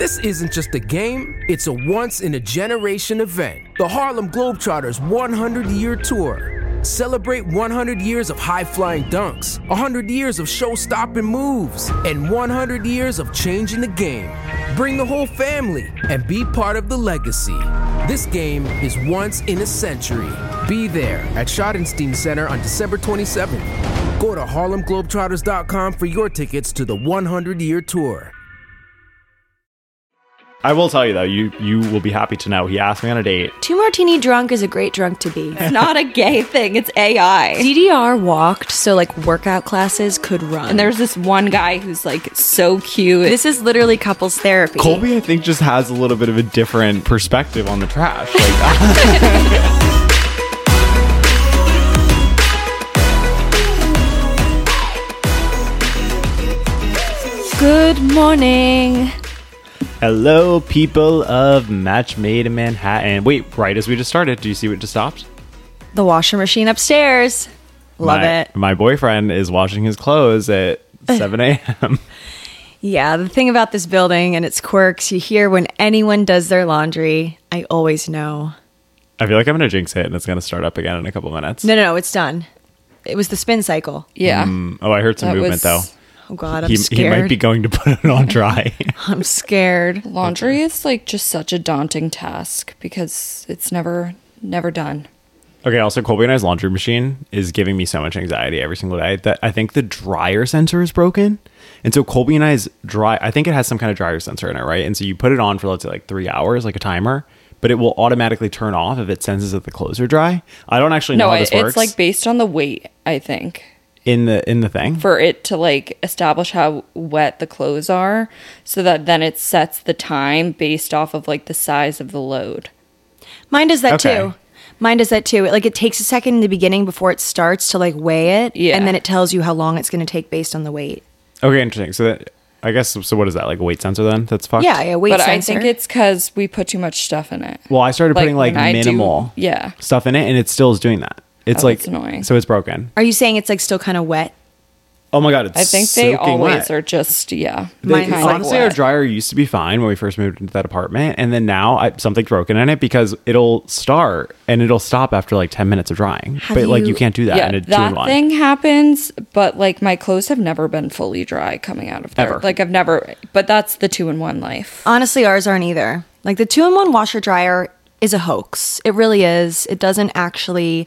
This isn't just a game, it's a once-in-a-generation event. The Harlem Globetrotters 100-year tour. Celebrate 100 years of high-flying dunks, 100 years of show-stopping moves, and 100 years of changing the game. Bring the whole family and be part of the legacy. This game is once in a century. Be there at Schottenstein Center on December 27th. Go to HarlemGlobetrotters.com for your tickets to the 100-year tour. I will tell you, though, you will be happy to know he asked me on a date. 2 martini drunk is a great drunk to be. It's not a gay thing, it's AI. DDR walked so like workout classes could run. And there's this one guy who's like so cute. This is literally couples therapy. Colby, I think, just has a little bit of a different perspective on the trash. Good morning. Hello, people of Match Made in Manhattan. Wait, right as we just started, do you see what just stopped? The washer machine upstairs. Love it. My boyfriend is washing his clothes at 7 a.m. Yeah, the thing about this building and its quirks, you hear when anyone does their laundry. I always know. I feel like I'm going to jinx it and it's going to start up again in a couple minutes. No, it's done. It was the spin cycle. Yeah. Oh, I heard some movement, though. Oh, God, I'm He scared. might be going to put it on dry. I'm scared. Laundry is like just such a daunting task because it's never done. Okay, also, Colby and I's laundry machine is giving me so much anxiety every single day that I think the dryer sensor is broken. And so Colby and I's I think it has some kind of dryer sensor in it, right? And so you put it on for, let's say, like 3 hours, like a timer, but it will automatically turn off if it senses that the clothes are dry. I don't actually know how this works. It's like based on the weight, I think. In the thing? For it to like establish how wet the clothes are so that then it sets the time based off of like the size of the load. Mine does that Okay. too. Mine does that too. Like it takes a second in the beginning before it starts to like weigh it. Yeah. And then it tells you how long it's going to take based on the weight. Okay, interesting. So that, I guess, so what is that? Like a weight sensor then? That's fucked? Yeah, weight But sensor. I think it's because we put too much stuff in it. Well, I started putting like when I do- minimal yeah. stuff in it and it still is doing that. It's Oh, like, that's annoying. so it's broken. Are you saying it's like still kind of wet? Oh my God, it's I think they soaking always wet. are just, yeah. Mine's kind of Honestly, our wet. dryer used to be fine when we first moved into that apartment, and then now something's broken in it because it'll start and it'll stop after like 10 minutes of drying. Have But like you- you can't do that Yeah, in a that 2-in-1. thing happens, but like my clothes have never been fully dry coming out of there. Ever. Like I've never, but that's the 2-in-1 life. Honestly, ours aren't either. Like the 2-in-1 washer dryer is a hoax. It really is. It doesn't actually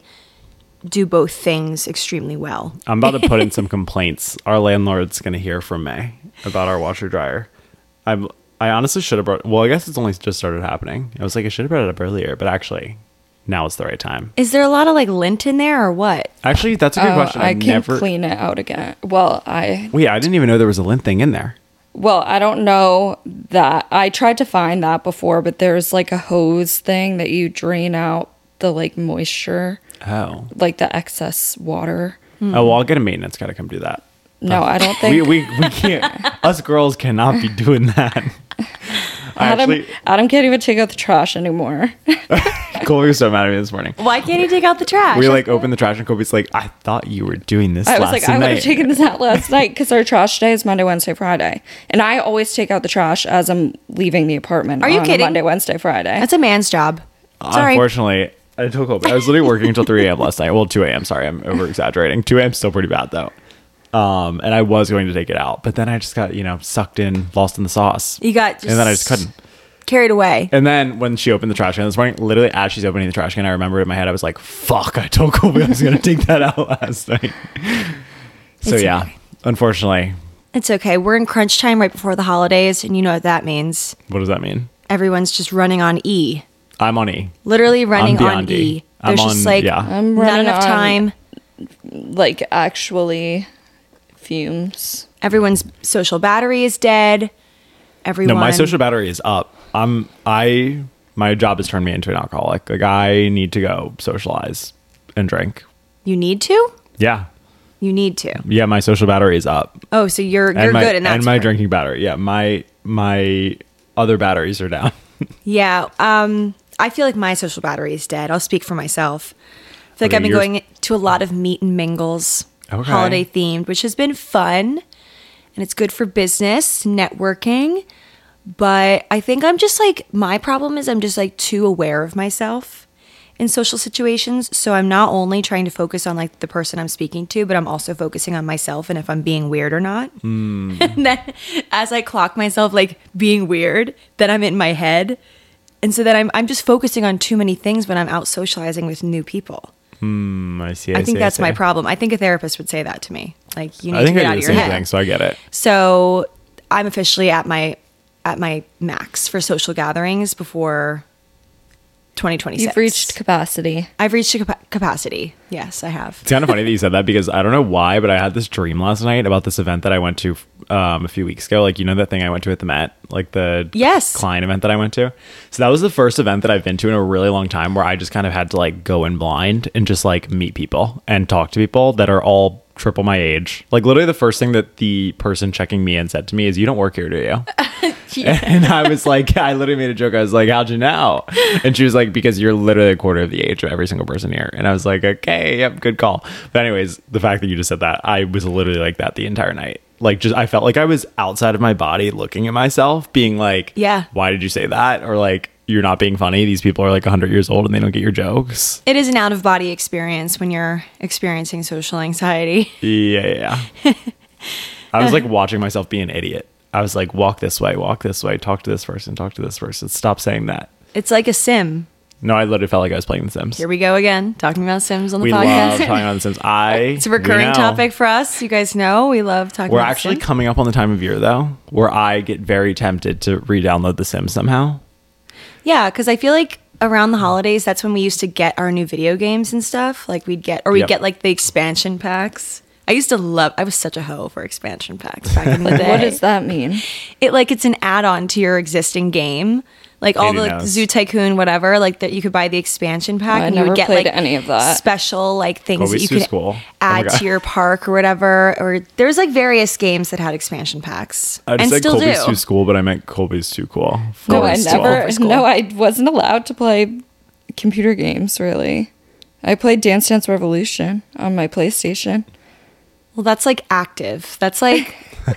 do both things extremely well. I'm about to put in some complaints. Our landlord's going to hear from me about our washer dryer. I honestly should have brought. Well, I guess it's only just started happening. I was like, I should have brought it up earlier, but actually, now it's the right time. Is there a lot of like lint in there or what? Actually, that's a good question. I I've can never. clean it out again. Well, Well, yeah, I didn't even know there was a lint thing in there. I don't know that. I tried to find that before, but there's like a hose thing that you drain out the like moisture, Oh. like the excess water. Oh, well, I'll get a maintenance guy to come do that. No, I don't think We can't. Us girls cannot be doing that. Adam can't even take out the trash anymore. Colby was so mad at me this morning. Why can't you take out the trash? We like opened the trash and Colby's like, I thought you were doing this I was last like, I would night. have taken this out last night because our trash day is Monday, Wednesday, Friday. And I always take out the trash as I'm leaving the apartment. Are you on a kidding? Monday, Wednesday, Friday. That's a man's job. Sorry. Unfortunately, I told Colby, I was literally working until 3 a.m. last night. Well, 2 a.m. Sorry, I'm over exaggerating. 2 a.m. still pretty bad though. And I was going to take it out, but then I just got, sucked in, lost in the sauce. You got just And then I just couldn't. carried away. And then when she opened the trash can this morning, literally as she's opening the trash can, I remember in my head, I was like, fuck, I told Colby I was going to take that out last night. So It's yeah, okay. unfortunately. It's okay. We're in crunch time right before the holidays, and you know what that means. What does that mean? Everyone's just running on E. I'm on E. Literally running I'm on beyond E. E. I'm There's on, just like yeah. I'm not running enough on, time. like actually fumes. Everyone's social battery is dead. Everyone. No, my social battery is up. My job has turned me into an alcoholic. Like I need to go socialize and drink. You need to? Yeah. You need to. Yeah, my social battery is up. Oh, so you're And my, good in that. and my sport. drinking battery. Yeah, my other batteries are down. Yeah. I feel like my social battery is dead. I'll speak for myself. I feel like Okay, I've been yours- going to a lot of meet and mingles, Okay. holiday themed, which has been fun. And it's good for business, networking. But I think I'm just like, my problem is I'm just like too aware of myself in social situations. So I'm not only trying to focus on like the person I'm speaking to, but I'm also focusing on myself and if I'm being weird or not. And then as I clock myself like being weird, then I'm in my head. And so then I'm just focusing on too many things when I'm out socializing with new people. I see. I think that's see. my problem. I think a therapist would say that to me. Like, you need I to think get I out do of the your same head. thing, so I get it. So I'm officially at my max for social gatherings before 2026. You've reached capacity. I've reached a capacity. Yes, I have. It's kind of funny that you said that because I don't know why, but I had this dream last night about this event that I went to a few weeks ago. Like, you know, that thing I went to at the Met, like the Yes. Klein event that I went to. So that was the first event that I've been to in a really long time where I just kind of had to like go in blind and just like meet people and talk to people that are all triple my age. Like literally the first thing that the person checking me in said to me is, "You don't work here, do you?" And I was like, I literally made a joke. I was like, "How'd you know?" And she was like, "Because you're literally a quarter of the age of every single person here." And I was like, "Okay, yep, good call." But anyways, the fact that you just said that, I was literally like that the entire night. Like, just I felt like I was outside of my body looking at myself, being like, Yeah. why did you say that?" Or like, "You're not being funny. These people are like 100 years old and they don't get your jokes." It is an out of body experience when you're experiencing social anxiety. Yeah. I was like watching myself be an idiot. I was like, walk this way, talk to this person, stop saying that. It's like a sim. No, I literally felt like I was playing The Sims. Here we go again, talking about Sims on the We podcast. love talking about The Sims. It's a recurring topic for us. You guys know we love talking We're about actually Sims. coming up on the time of year, though, where I get very tempted to re-download The Sims somehow. Yeah, because I feel like around the holidays, that's when we used to get our new video games and stuff. Like we'd get like the expansion packs. I was such a hoe for expansion packs back in the day. What does that mean? It's an add-on to your existing game. Like all Katie the knows. Zoo Tycoon, whatever, like that you could buy the expansion pack I and you never would get played like any of that. special like things Kobe's that you too could cool. Oh my add God. to your park or whatever. Or there's like various games that had expansion packs. I just and said still Colby's do. too school, but I meant Colby's too cool. No, I Forest never. Forest School. No, I wasn't allowed to play computer games. Really, I played Dance Dance Revolution on my PlayStation. Well, that's like active. That's like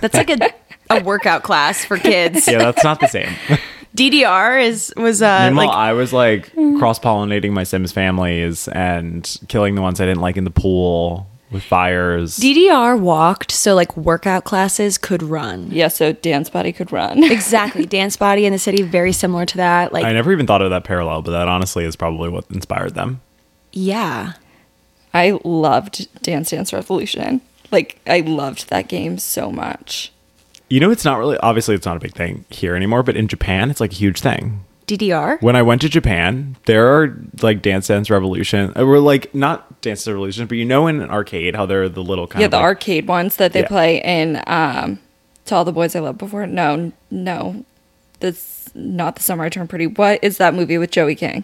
a workout class for kids. Yeah, that's not the same. DDR was Meanwhile, like I was like cross-pollinating my Sims families and killing the ones I didn't like in the pool with fires. DDR walked, so like workout classes could run. Yeah, so Dance Body could run. Exactly. Dance Body in the City, very similar to that. Like, I never even thought of that parallel, but that honestly is probably what inspired them. yeah. I loved Dance Dance Revolution. Like, I loved that game so much. You know, it's not really, obviously it's not a big thing here anymore, but in Japan, it's like a huge thing. DDR? When I went to Japan, there are like Dance Dance Revolution, or like not Dance Dance Revolution, but you know in an arcade how they're the little kind Yeah, of the like, arcade ones that they Yeah. play in To All the Boys I Loved Before. No. That's not The Summer I Turned Pretty. What is that movie with Joey King?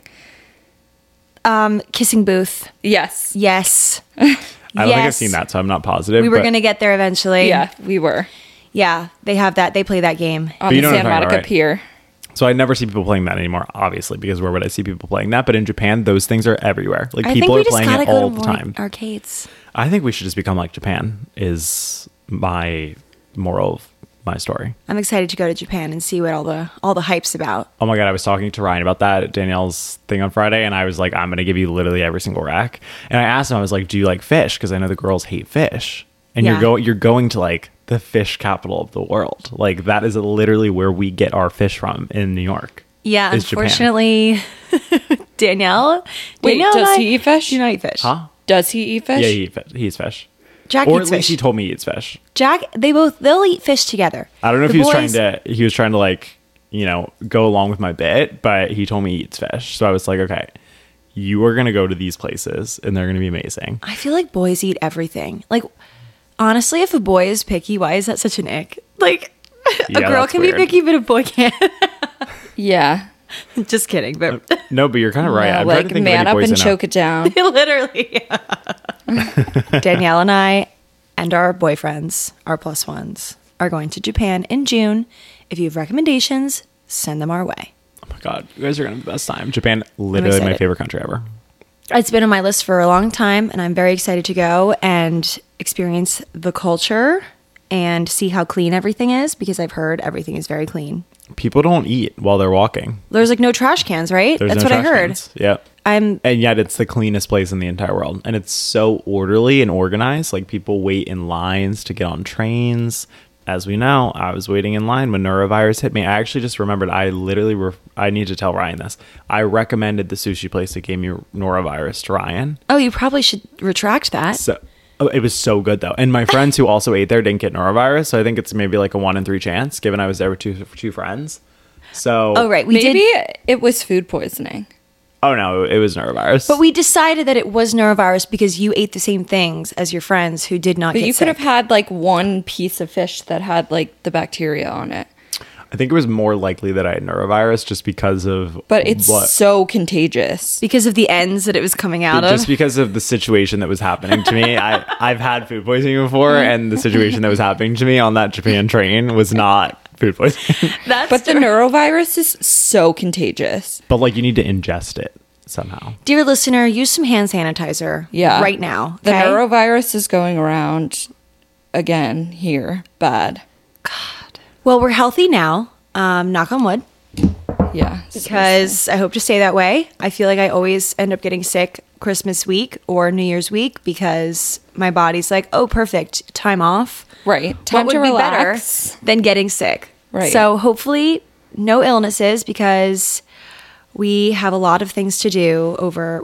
Kissing Booth. Yes. Yes. I don't think I've seen that, so I'm not positive. We were but- going to get there eventually. Yeah, we were. Yeah, they have that. They play that game. On you the know what I'm San talking about, Monica right? Pier. So I never see people playing that anymore, obviously, because where would I see people playing that? But in Japan, those things are everywhere. Like I think people we are just playing gotta it go all to the more time. arcades. I think we should just become like Japan. Is my moral of my story. I'm excited to go to Japan and see what all the hype's about. Oh my god, I was talking to Ryan about that at Danielle's thing on Friday, and I was like, I'm gonna give you literally every single rack. And I asked him, I was like, do you like fish? Because I know the girls hate fish. And Yeah. you're going to like the fish capital of the world. Like that is literally where we get our fish from in New York. Yeah, is Japan. unfortunately, Danielle. Wait, Danielle and does I he eat fish? Do not eat fish. Huh? Does he eat fish? Yeah, he eats fish. Jack Or eats at least fish. he told me he eats fish. Jack, they'll eat fish together. I don't know if The he was boys- trying to like, you know, go along with my bit, but he told me he eats fish. So I was like, okay, you are going to go to these places and they're going to be amazing. I feel like boys eat everything. Like, honestly, if a boy is picky, why is that such an ick? Like, Yeah, a girl that's can weird. be picky, but a boy can't. Yeah. Just kidding, but No, but you're kind of right. No, I'm trying like, to think man of up any boys and I know. choke it down. literally. Danielle and I and our boyfriends, our plus ones, are going to Japan in June. If you have recommendations, send them our way. Oh my god, you guys are going to have the best time. Japan, literally my excited. favorite country ever. It's been on my list for a long time, and I'm very excited to go and experience the culture and see how clean everything is, because I've heard everything is very clean. People don't eat while they're walking. There's like no trash cans, right? There's That's no what I trash heard. cans. Yep. I'm And yet it's the cleanest place in the entire world. And it's so orderly and organized. Like people wait in lines to get on trains. As we know, I was waiting in line when norovirus hit me. I actually just remembered I need to tell Ryan this. I recommended the sushi place that gave me norovirus to Ryan. Oh, you probably should retract that. So it was so good though. And my friends who also ate there didn't get norovirus. So I think it's maybe like a 1 in 3 chance given I was there with two friends. So Oh, right. We Maybe did. it was food poisoning. Oh no, it was norovirus. But we decided that it was norovirus because you ate the same things as your friends who did not But get you sick. could have had like one piece of fish that had like the bacteria on it. I think it was more likely that I had norovirus just because of But it's so contagious. because of the ends that it was coming out of. just because of the situation that was happening to me. I've had food poisoning before, and the situation that was happening to me on that Japan train was not food poisoning. That's But the norovirus is so contagious. But like you need to ingest it somehow. Dear listener, use some hand sanitizer Yeah. right now. The okay? norovirus is going around again here. Bad. Well, we're healthy now. Knock on wood. Yeah. Because I hope to stay that way. I feel like I always end up getting sick Christmas week or New Year's week because my body's like, oh, perfect, time off. Right. Time What to would be relax. better than getting sick? Right. So hopefully no illnesses because we have a lot of things to do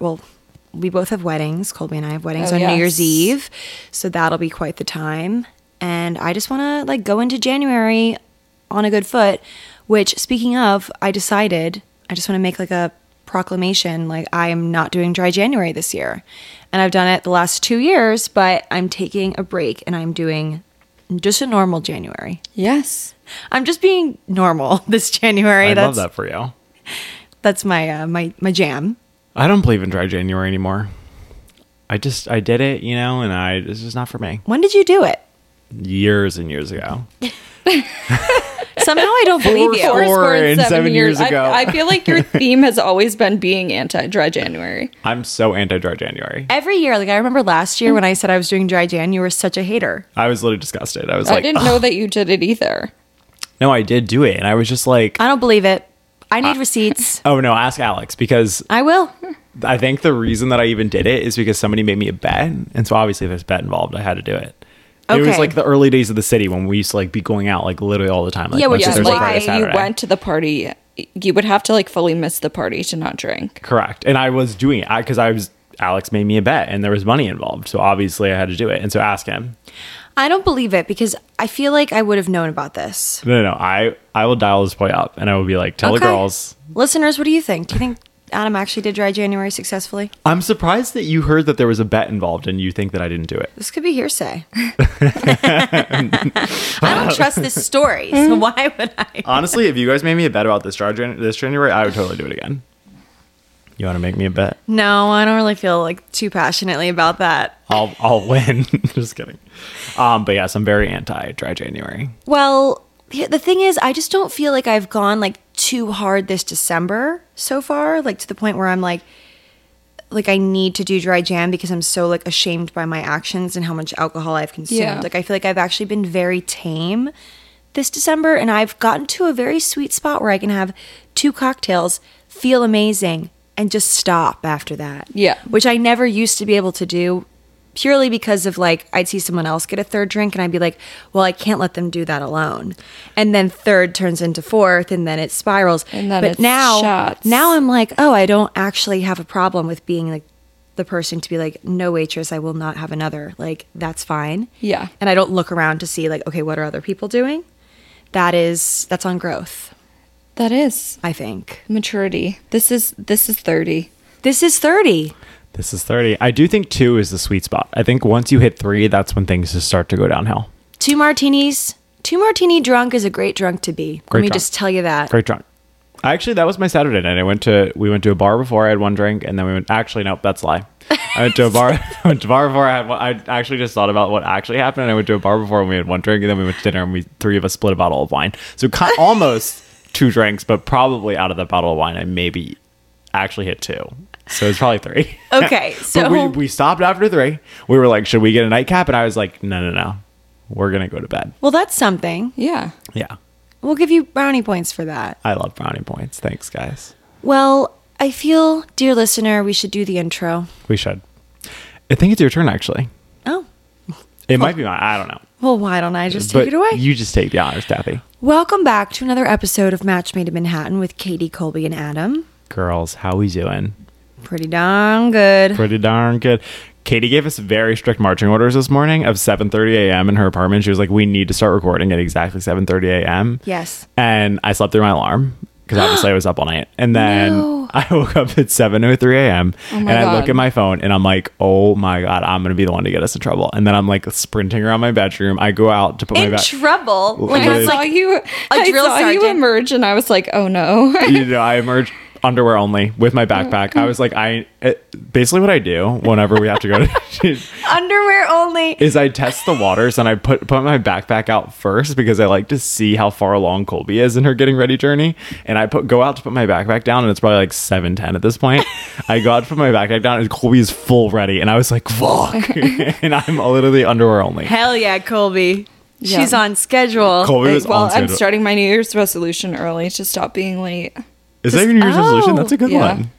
we both have weddings. Colby and I have weddings Oh, on New yes. Year's Eve. So that'll be quite the time. And I just want to like go into January on a good foot, which speaking of, I decided I just want to make like a proclamation. Like I am not doing dry January this year. And I've done it the last 2 years, but I'm taking a break and I'm doing just a normal January. Yes. I'm just being normal this January. I That's love that for you. That's my my jam. I don't believe in dry January anymore. I did it, and it's just not for me. When did you do it? Years and years ago. Somehow I don't believe you. Four and 7 years ago. I feel like your theme has always been being anti-dry January. I'm so anti-dry January. Every year, like I remember last year when I said I was doing dry Jan, you were such a hater. I was literally disgusted. I was I like, didn't know that you did it either. no, I did do it. And I was just like, I don't believe it. I need receipts. oh no, ask Alex, because I will. I think the reason that I even did it is because somebody made me a bet. And so obviously if there's a bet involved, I had to do it. It was Okay. like the early days of the city when we used to like be going out like literally all the time. Like Yeah, which Wednesday, is Thursday, why Friday, you Saturday. You went to the party. You would have to like fully miss the party to not drink. Correct. And I was doing it because Alex made me a bet and there was money involved. So obviously I had to do it. And so ask him. I don't believe it because I feel like I would have known about this. No. I will dial this boy up and I will be like, tell the Okay. girls. Listeners, what do you think? Do you think Adam actually did dry January successfully? I'm surprised that you heard that there was a bet involved and you think that I didn't do it. This could be hearsay. I don't trust this story, so why would I? Honestly, if you guys made me a bet about this January, I would totally do it again. You want to make me a bet? No, I don't really feel like too passionately about that. I'll win. Just kidding. But yes, I'm very anti dry January. Well, the thing is, I just don't feel like I've gone like too hard this December so far, like to the point where I'm like I need to do dry Jan because I'm so like ashamed by my actions and how much alcohol I've consumed. Yeah. Like I feel like I've actually been very tame this December, and I've gotten to a very sweet spot where I can have 2 cocktails, feel amazing, and just stop after that. Yeah. Which I never used to be able to do purely because of like I'd see someone else get a 3rd drink and I'd be like, well, I can't let them do that alone. And then 3rd turns into 4th and then it spirals. And then but it's now shots. now I'm like, oh, I don't actually have a problem with being like the person to be like, no, waitress, I will not have another. Like that's fine. Yeah. And I don't look around to see like, okay, what are other people doing? That's on growth, That is I think. maturity. This is 30. This is 30. This is 30. I do think 2 is the sweet spot. I think once you hit 3, that's when things just start to go downhill. 2 martinis. 2 martini drunk is a great drunk to be. Great Let me drunk. just tell you that. Great drunk. Actually, that was my Saturday night. We went to a bar before. I had 1 drink, and then we went. Actually, no, that's a lie. I went to a bar. I went to a bar before. I actually just thought about what actually happened. And I went to a bar before, and we had 1 drink, and then we went to dinner, and 3 of us split a bottle of wine. So almost 2 drinks, but probably out of that bottle of wine, I maybe actually hit 2. So it's probably 3. Okay, so But we stopped after 3. We were like, should we get a nightcap? And I was like, no. We're gonna go to bed. well, that's something. Yeah. Yeah. We'll give you brownie points for that. I love brownie points. Thanks, guys. Well, I feel, dear listener, we should do the intro. We should. I think it's your turn, actually. Oh, It might be mine. I don't know. well, why don't I just But take it away? You just take the honors, Daffy. Welcome back to another episode of Match Made in Manhattan with Katie, Colby, and Adam. Girls, how we doing? Pretty darn good. Pretty darn good. Katie gave us very strict marching orders this morning of 7:30 a.m. in her apartment. She was like, we need to start recording at exactly 7:30 a.m. Yes. And I slept through my alarm because obviously I was up all night. And then No. I woke up at 7:03 a.m. and my I look God. at my phone and I'm like, oh my God, I'm going to be the one to get us in trouble. And then I'm like sprinting around my bedroom. I go out to put my In bed. trouble. Like Literally. it's I saw like you. I drill saw you sergeant. emerge, and I was like, "Oh no!" I emerged underwear only with my backpack. I was like, basically what I do whenever we have to go to underwear only. is I test the waters and I put my backpack out first because I like to see how far along Colby is in her getting ready journey. And I go out to put my backpack down and it's probably like 7:10 at this point. I go out to put my backpack down and Colby is full ready. And I was like, fuck. And I'm literally underwear only. Hell yeah, Colby. Yeah. She's on schedule. Colby was Well, on I'm schedule. starting my New Year's resolution early to stop being late. Is that your New Year's resolution? That's a good Yeah. one.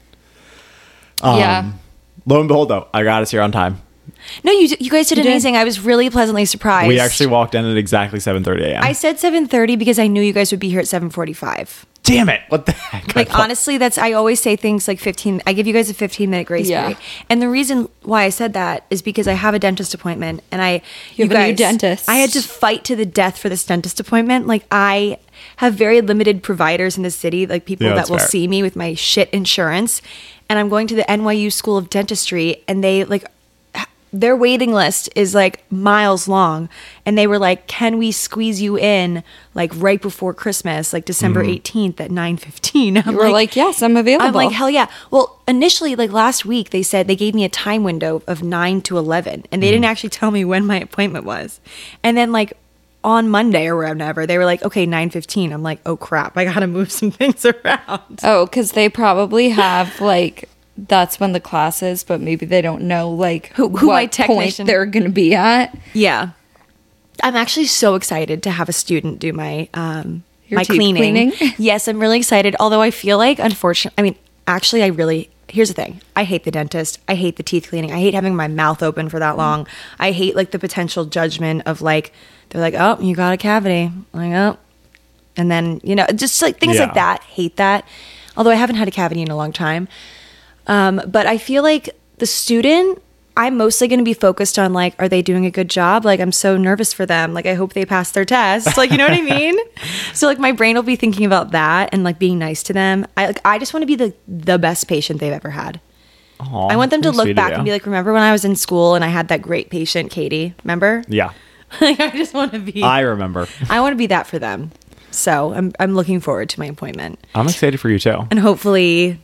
Yeah. Lo and behold, though, I got us here on time. No, you guys did You did. amazing. I was really pleasantly surprised. We actually walked in at exactly 7:30 a.m. I said 7:30 because I knew you guys would be here at 7:45. Damn it. What the heck? Like honestly, I always say things like 15. I give you guys a 15-minute grace Yeah. period. And the reason why I said that is because I have a dentist appointment and You have a new dentist. I had to fight to the death for this dentist appointment. Like I have very limited providers in the city, like people Yeah, that that's will fair. see me with my shit insurance. And I'm going to the NYU School of Dentistry and they like their waiting list is like miles long, and they were like, can we squeeze you in like right before Christmas, like December 18th at 9:15? You were like, "Yes, I'm available." I'm like, hell yeah. Well, initially, like last week, they said they gave me a time window of 9 to 11, and they didn't actually tell me when my appointment was. And then like on Monday or whenever, they were like, okay, 9:15. I'm like, oh crap, I gotta move some things around. Oh, because they probably have like that's when the class is, but maybe they don't know like Who what my point technician- they're gonna be at. Yeah. I'm actually so excited to have a student do my Your my teeth cleaning. cleaning? Yes, I'm really excited. Although I feel like, unfortunately, I mean, actually, here's the thing. I hate the dentist. I hate the teeth cleaning. I hate having my mouth open for that long. I hate like the potential judgment of like, they're like, oh, you got a cavity. I'm like, oh. And then, just like things Yeah. like that. Hate that. Although I haven't had a cavity in a long time. But I feel like the student, I'm mostly going to be focused on like, are they doing a good job? Like, I'm so nervous for them. Like, I hope they pass their test. Like, you know what I mean? So like my brain will be thinking about that and like being nice to them. I just want to be the best patient they've ever had. Aw, I want them to very look sweet of back you. and be like, remember when I was in school and I had that great patient, Katie? Remember? Yeah, Like, I just want to be, I remember. I want to be that for them. So I'm looking forward to my appointment. I'm excited for you too. And hopefully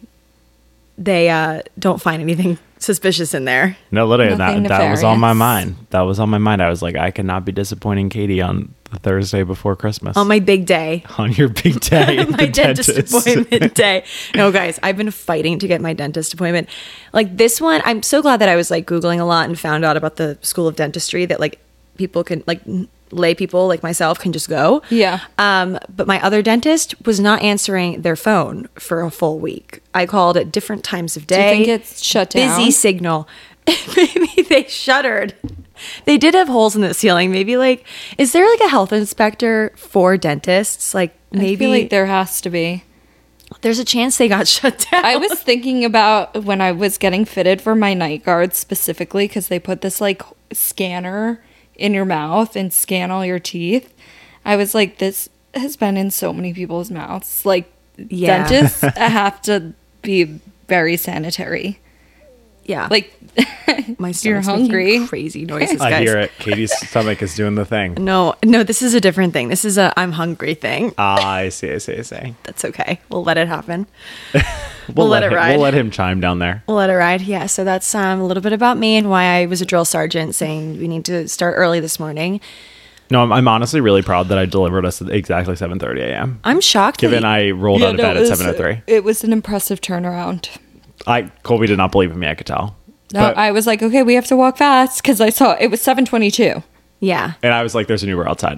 they don't find anything suspicious in there. No, literally, Nothing that was on my nefarious. mind. That was on my mind. I was like, I cannot be disappointing Katie on the Thursday before Christmas. On my big day. on your big day, at My the dentist appointment day. No, guys, I've been fighting to get my dentist appointment. Like this one, I'm so glad that I was like Googling a lot and found out about the School of Dentistry that like people can like lay people like myself can just go. Yeah. But my other dentist was not answering their phone for a full week. I called at different times of you day. think it's shut down? Busy signal. Maybe they shuttered. They did have holes in the ceiling. Maybe like, is there like a health inspector for dentists? Like maybe I feel like there has to be. there's a chance they got shut down. I was thinking about when I was getting fitted for my night guard specifically because they put this like scanner in your mouth and scan all your teeth. I was like, this has been in so many people's mouths. Like, Yeah. dentists have to be very sanitary. Yeah. Like, my you're stomach's hungry. making crazy noises, I guys. hear it. Katie's stomach is doing the thing. No, this is a different thing. This is a I'm hungry thing. I see. That's okay. We'll let it happen. We'll let it ride. We'll let him chime down there. We'll let it ride. Yeah. So that's a little bit about me and why I was a drill sergeant saying we need to start early this morning. No, I'm honestly really proud that I delivered us at exactly 7:30 a.m. I'm shocked. Given I rolled out of bed at 7:03. It was an impressive turnaround. Colby did not believe in me. I could tell. No, But- I was like, okay, we have to walk fast because I saw it was 7:22. Yeah. and I was like, "There's an Uber outside."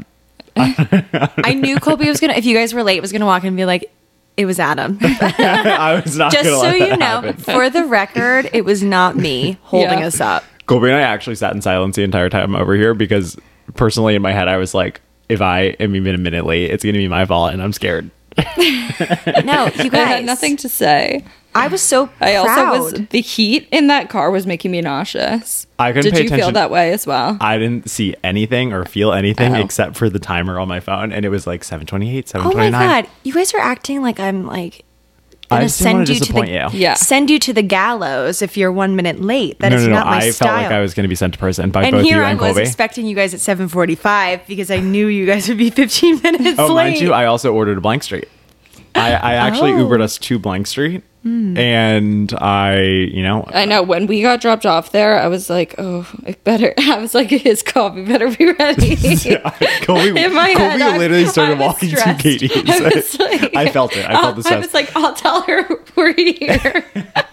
I knew Colby was gonna. If you guys were late, was gonna walk in and be like, "It was Adam." I was not Just gonna so let you that know, happen. for the record, it was not me holding Yeah. us up. Colby and I actually sat in silence the entire time over here because personally in my head I was like, if I am even a minute late, it's gonna be my fault, and I'm scared. No, you I guys. had nothing to say. I was so I proud. also was, the heat in that car was making me nauseous. I couldn't Did pay you feel attention. that way as well? I didn't see anything or feel anything Oh. except for the timer on my phone, and it was like 7:28, Oh 7:29. my god, you guys are acting like I'm like I gonna just didn't want send to you to disappoint the you. Yeah. send you to the gallows if you're 1 minute late. That is no, not my I style. felt like I was going to be sent to prison by and both here you I and was Colby. expecting you guys at 7:45 because I knew you guys would be 15 minutes Oh, late. mind you, I also ordered a Blank Street. I actually Oh. Ubered us to Blank Street, and I know when we got dropped off there, I was like, "Oh, I better." I was like, "His coffee better be ready." Colby, In my Colby head, literally I started was walking stressed. to Katie's. I was like- I felt it. I felt the I stress. was like, "I'll tell her we're here."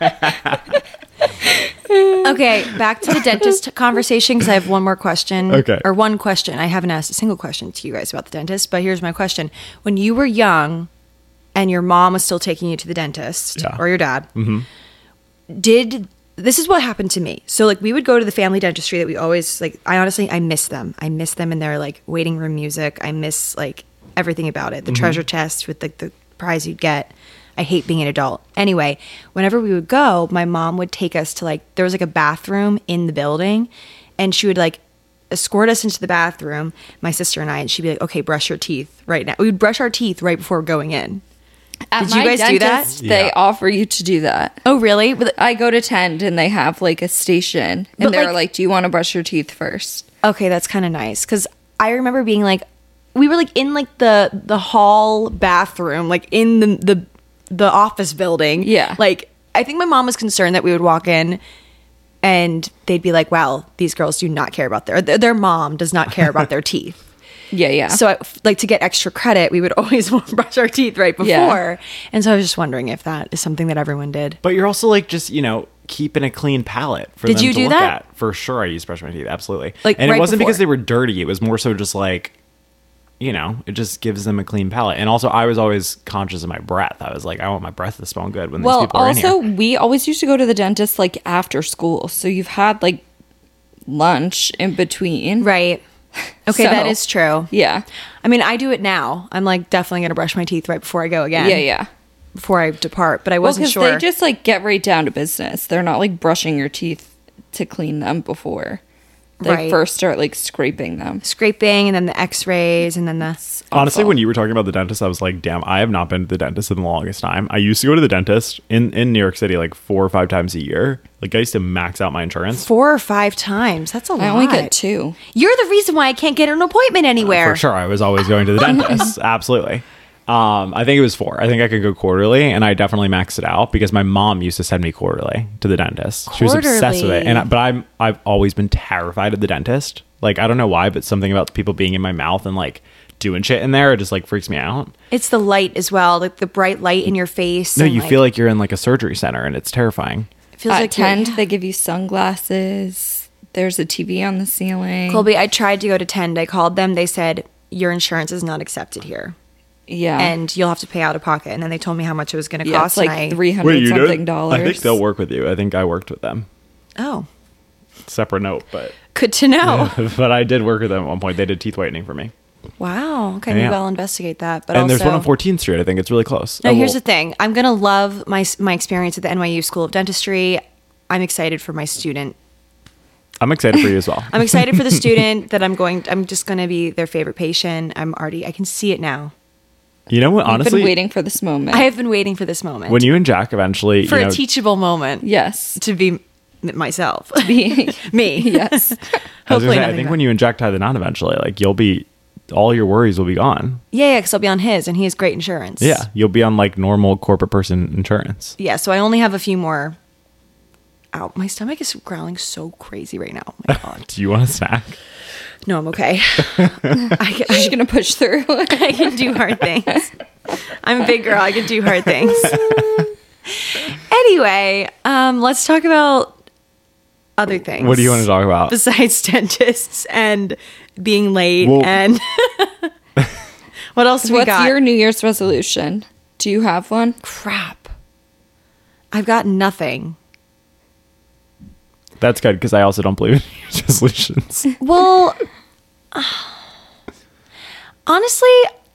Okay, back to the dentist conversation because I have one more question. Okay. Or one question. I haven't asked a single question to you guys about the dentist, but here's my question. When you were young and your mom was still taking you to the dentist Yeah. or your dad, this is what happened to me. So like we would go to the family dentistry that we always like, I miss them. I miss them and their like waiting room music. I miss like everything about it. The treasure chest with like the prize you'd get. I hate being an adult. Anyway, whenever we would go, my mom would take us to like, there was like a bathroom in the building and she would like escort us into the bathroom, my sister and I, and she'd be like, okay, brush your teeth right now. We would brush our teeth right before going in. At Did you my guys do that? dentist, They Yeah. offer you to do that. Oh, really? But, I go to Tend and they have like a station, But, and they're like- like, "Do you want to brush your teeth first?" okay, that's kind of nice because I remember being like, we were like in like the hall bathroom, like in the office building. Yeah. Like I think my mom was concerned that we would walk in and they'd be like, "Wow, these girls do not care about their mom does not care about their teeth." Yeah, yeah. So I, like to get extra credit, we would always brush our teeth right before. Yeah. And so I was just wondering if that is something that everyone did. But you're also like just keeping a clean palate for Did them you to do look that? at. For sure, I used to brush my teeth. Absolutely. Like, and right it wasn't because before? they were dirty. It was more so just like, it just gives them a clean palate. And also, I was always conscious of my breath. I was like, I want my breath to smell good when these Well, people are in also, here. we always used to go to the dentist like after school, so you've had like lunch in between, Right. Okay, So- that is true. Yeah, I mean, I do it now. I'm like definitely going to brush my teeth right before I go again. yeah. Before I depart, but I Well, wasn't because sure. they just like get right down to business. They're not like brushing your teeth to clean them before they Right. first start like scraping them. scraping and then the x-rays and then the Honestly, awful. when you were talking about the dentist, I was like, damn, I have not been to the dentist in the longest time. I used to go to the dentist in New York City like 4 or 5 times a year. Like I used to max out my insurance. 4 or 5 times. That's a lot. I only get 2. You're the reason why I can't get an appointment anywhere. For sure, I was always going to the dentist. Absolutely. I think it was 4. I think I could go quarterly, and I definitely maxed it out because my mom used to send me quarterly to the dentist. She was obsessed with it, Quarterly. I've always been terrified of the dentist. Like I don't know why, but something about the people being in my mouth and like doing shit in there, it just like freaks me out. It's the light as well, like the bright light in your face. No, and, you feel like you're in like a surgery center, and it's terrifying. it feels At like you're- Tend, they give you sunglasses. There's a TV on the ceiling. Colby, I tried to go to Tend. I called them. They said your insurance is not accepted here, Yeah, and you'll have to pay out of pocket. And then they told me how much it was going to yeah, cost. it's and like I- $300 something dollars. I think they'll work with you. I think I worked with them. Oh, Separate note, but good to know. but I did work with them at one point. They did teeth whitening for me. Wow. Okay, maybe Yeah. I'll investigate that. But And also, there's one on 14th Street. I think it's really close. now Oh, here's well, the thing. I'm gonna love my experience at the NYU School of Dentistry. I'm excited for my student. I'm excited for you as well. I'm excited for the student that I'm just gonna be their favorite patient. I can see it now. You know what? I've Honestly, been waiting for this moment. I have been waiting for this moment. when you and Jack eventually, for you know, a teachable moment. yes, To be myself. be Me. yes. I was gonna Hopefully say, I nothing think bad. when you and Jack tie the knot eventually, like all your worries will be gone. Yeah, because I'll be on his, and he has great insurance. Yeah, you'll be on like normal corporate person insurance. Yeah, so I only have a few more. Ow, my stomach is growling so crazy right now. Oh my God. Do you want a snack? No, I'm okay. I She's gonna push through. I can do hard things. I'm a big girl. I can do hard things. Anyway, let's talk about other things. What do you want to talk about? Besides dentists and being late Well- and What else we What's got? your New Year's resolution? Do you have one? Crap. I've got nothing. That's good because I also don't believe in New Year's resolutions. Well, honestly,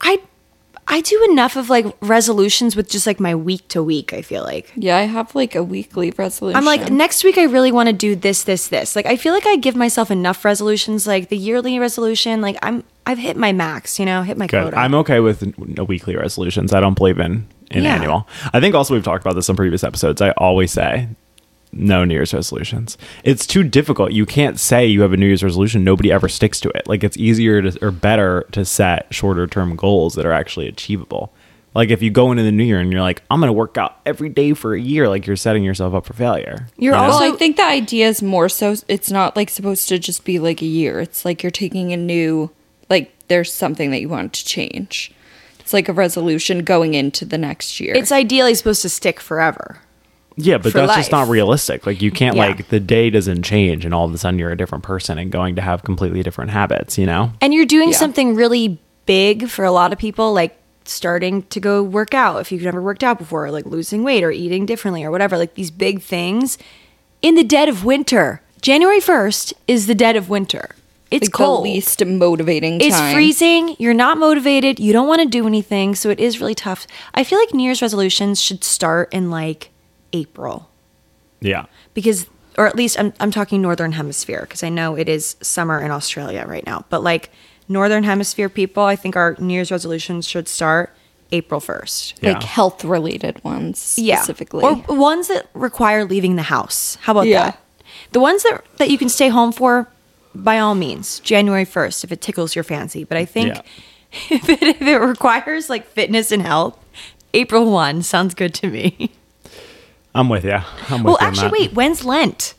I do enough of like resolutions with just like my week to week, I feel like. Yeah, I have like a weekly resolution. I'm like, next week I really want to do this. Like I feel like I give myself enough resolutions, like the yearly resolution, like I've hit my max, hit my Good. quota. I'm okay with weekly resolutions. I don't believe in Yeah. annual. I think also we've talked about this in previous episodes. I always say no New Year's resolutions. It's too difficult. You can't say you have a New Year's resolution. Nobody ever sticks to it. Like it's easier to, or better to set shorter term goals that are actually achievable. Like if you go into the new year and you're like, I'm going to work out every day for a year, like you're setting yourself up for failure. You're you know? also- Well, I think the idea is more so it's not like supposed to just be like a year. It's like you're taking a new, like there's something that you want to change. It's like a resolution going into the next year. It's ideally supposed to stick forever. Yeah, but for that's just life. not realistic. Like you can't Yeah. like the day doesn't change and all of a sudden you're a different person and going to have completely different habits, you know? And you're doing Yeah. something really big for a lot of people, like starting to go work out if you've never worked out before, or like losing weight or eating differently or whatever, like these big things in the dead of winter. January 1st is the dead of winter. It's like cold. the least motivating time. It's freezing. You're not motivated. You don't want to do anything. So it is really tough. I feel like New Year's resolutions should start in like April Yeah. because, or at least I'm talking Northern Hemisphere because I know it is summer in Australia right now. But like Northern Hemisphere people, I think our New Year's resolutions should start April 1st. Yeah. Like health related ones specifically. Or ones that require leaving the house. How about Yeah. that? The ones that you can stay home for, by all means, January 1st, if it tickles your fancy. But I think Yeah. if it requires like fitness and health, April 1 sounds good to me. I'm with you. I'm with Well, you on actually, that. wait, when's Lent?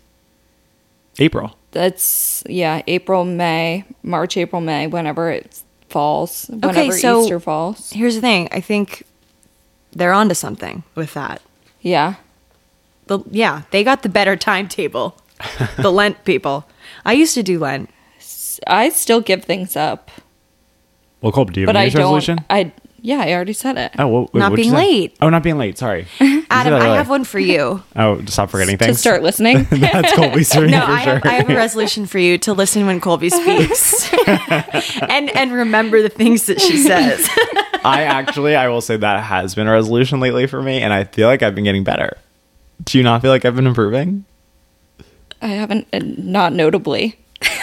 April. That's April, May, March, April, May, whenever it falls, Okay, whenever so Easter falls. Here's the thing. I think they're onto something with that. Yeah. They got the better timetable. The Lent people. I used to do Lent. I still give things up, Well, Colby, do you have but a New I Year's don't. resolution? I already said it. Oh, wait, Not what'd you being say? late. Oh, not being late. Sorry. You said Adam, that I earlier. have one for you. Oh, to stop forgetting To things. start listening. That's Colby's for me No, for I sure. have a resolution for you to listen when Colby speaks, and remember the things that she says. I will say that has been a resolution lately for me, and I feel like I've been getting better. Do you not feel like I've been improving? I haven't, not notably.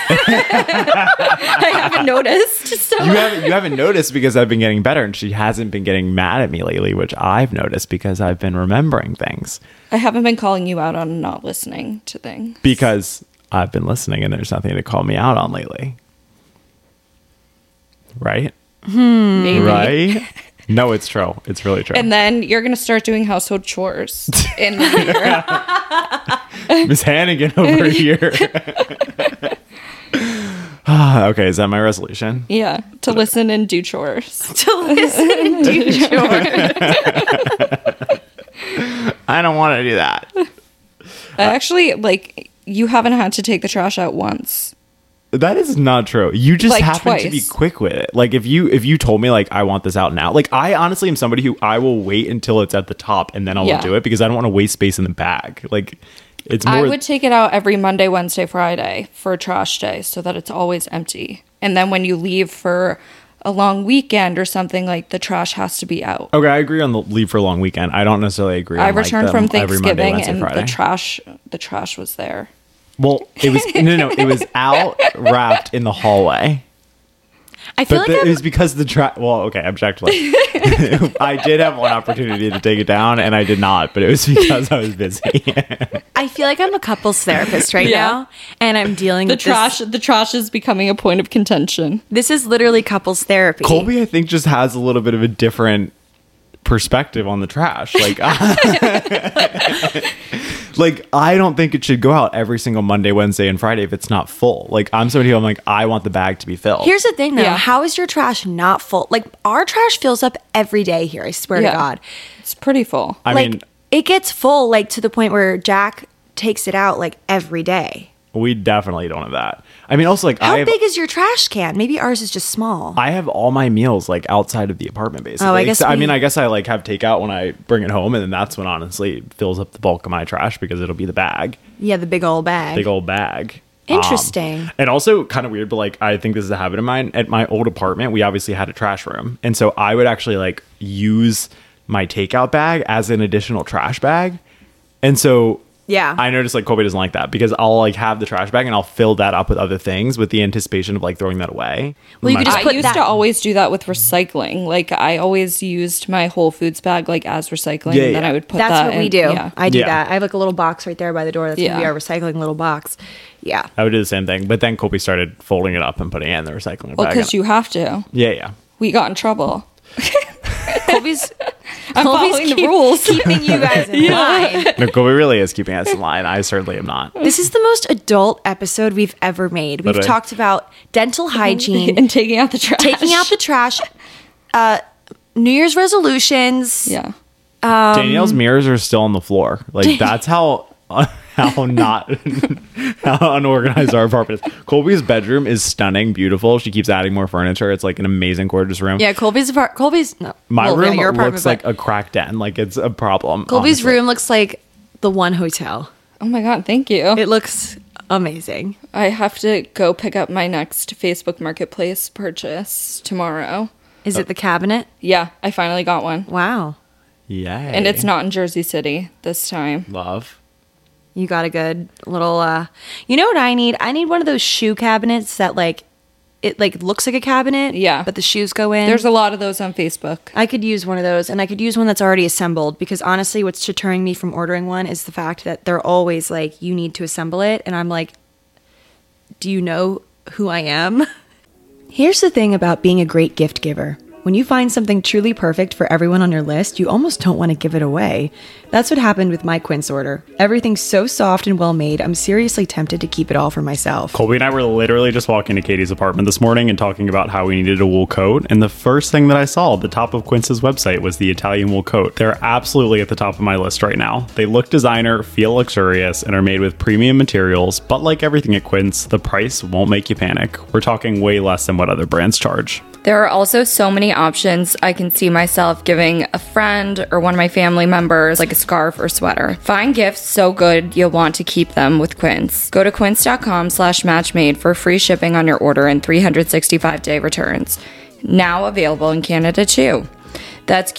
I haven't noticed. So. You haven't noticed because I've been getting better, and she hasn't been getting mad at me lately, which I've noticed because I've been remembering things. I haven't been calling you out on not listening to things. Because I've been listening, and there's nothing to call me out on lately. Right? Maybe. Right? No, it's true. It's really true. And then you're going to start doing household chores in the year. Miss Hannigan over here. Okay, is that my resolution? Yeah, to listen and do chores. To listen and do chores. I don't want to do that. I actually, you haven't had to take the trash out once. That is not true. You just Like, happen to be twice. quick with it. Like if you told me like I want this out now, like I honestly am somebody who I will wait until it's at the top and then I will Yeah. do it because I don't want to waste space in the bag. Like it's more I would take it out every Monday, Wednesday, Friday for a trash day so that it's always empty. And then when you leave for a long weekend or something, like the trash has to be out. Okay, I agree on the leave for a long weekend. I don't necessarily agree on I like, returned the from every Monday, Thanksgiving Wednesday, and Friday. the trash was there. Well, it was no, it was out wrapped in the hallway. I feel But like it was because the trash. Well, okay, objectively, I did have one opportunity to take it down, and I did not. But it was because I was busy. I feel like I'm a couples therapist right Yeah. now, and I'm dealing The with trash, the trash is becoming a point of contention. This is literally couples therapy. Colby, I think, just has a little bit of a different perspective on the trash. Like, like I don't think it should go out every single Monday, Wednesday, and Friday if it's not full. Like, I'm somebody who I'm like, I want the bag to be filled. Here's the thing, though. Yeah. How is your trash not full? Like, our trash fills up every day here. I swear to God. It's pretty full. I like, mean, it gets full, like, to the point where Jack takes it out, like, every day. We definitely don't have that. I mean, also like How big is your trash can? Maybe ours is just small. I have all my meals like outside of the apartment, basically. Oh, I guess I mean, I guess I like have takeout when I bring it home, and then that's when honestly it fills up the bulk of my trash because it'll be the bag, Yeah, the big old bag. big old bag. Interesting. And also kind of weird, but like I think this is a habit of mine. At my old apartment, we obviously had a trash room, and so I would actually like use my takeout bag as an additional trash bag, and so. Yeah. I noticed like Colby doesn't like that because I'll like have the trash bag and I'll fill that up with other things with the anticipation of like throwing that away. Well, you could just I put used that- to always do that with recycling. Like I always used my Whole Foods bag like as recycling, Yeah, and then yeah. I would put That's that what we in- do. Yeah. I do Yeah. that. I have like a little box right there by the door. That's gonna be Yeah. our recycling little box. Yeah. I would do the same thing, but then Colby started folding it up and putting it in the recycling Well, bag. because you have to. Yeah. We got in trouble. Colby's I'm following the rules. keeping you guys in line. No, Colby really is keeping us in line. I certainly am not. This is the most adult episode we've ever made. We've Literally. talked about dental hygiene, and taking out the trash. taking out the trash, New Year's resolutions. Yeah. Danielle's mirrors are still on the floor. Like that's how not how unorganized our apartment is. Colby's bedroom is stunning, beautiful. She keeps adding more furniture. It's like an amazing, gorgeous room. Yeah, Colby's no. My well, yeah, room your apartment, looks like but a crack den. Like it's a problem. Colby's honestly. room looks like the one hotel. Oh my God. Thank you. It looks amazing. I have to go pick up my next Facebook Marketplace purchase tomorrow. Is it the cabinet? Yeah, I finally got one. Wow. Yay. And it's not in Jersey City this time. love. You got a good little you know what I need? I need one of those shoe cabinets that like it like looks like a cabinet, Yeah. but the shoes go in. There's a lot of those on Facebook. I could use one of those, and I could use one that's already assembled, because honestly what's deterring me from ordering one is the fact that they're always like, you need to assemble it, and I'm like, do you know who I am? Here's the thing about being a great gift giver. When you find something truly perfect for everyone on your list, you almost don't want to give it away. That's what happened with my Quince order. Everything's so soft and well made, I'm seriously tempted to keep it all for myself. Colby and I were literally just walking to Katie's apartment this morning and talking about how we needed a wool coat. And the first thing that I saw at the top of Quince's website was the Italian wool coat. They're absolutely at the top of my list right now. They look designer, feel luxurious, and are made with premium materials. But like everything at Quince, the price won't make you panic. We're talking way less than what other brands charge. There are also so many options. I can see myself giving a friend or one of my family members like a scarf or sweater. Find gifts so good you'll want to keep them with Quince. Go to quince.com/matchmade for free shipping on your order and 365-day returns. Now available in Canada too. That's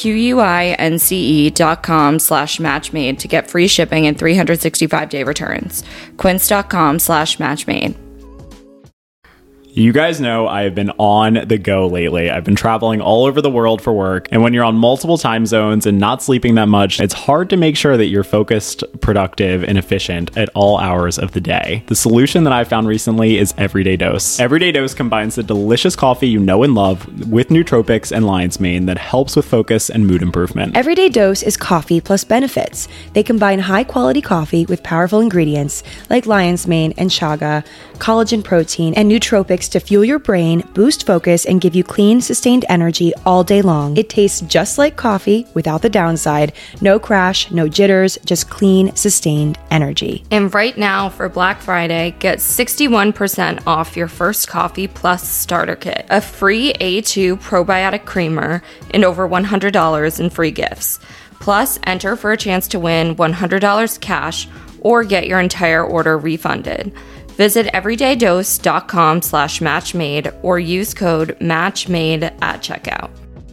QUINCE.com/matchmade to get free shipping and 365-day returns. Quince.com/matchmade. You guys know I have been on the go lately. I've been traveling all over the world for work. And when you're on multiple time zones and not sleeping that much, it's hard to make sure that you're focused, productive, and efficient at all hours of the day. The solution that I found recently is Everyday Dose. Everyday Dose combines the delicious coffee you know and love with nootropics and lion's mane that helps with focus and mood improvement. Everyday Dose is coffee plus benefits. They combine high-quality coffee with powerful ingredients like lion's mane and chaga, collagen protein, and nootropics to fuel your brain, boost focus, and give you clean, sustained energy all day long. It tastes just like coffee without the downside. No crash, no jitters, just clean, sustained energy. And right now for Black Friday, get 61% off your first coffee plus starter kit, a free A2 probiotic creamer, and over $100 in free gifts. Plus, enter for a chance to win $100 cash or get your entire order refunded. Visit everydaydose.com/matchmade or use code matchmade at checkout.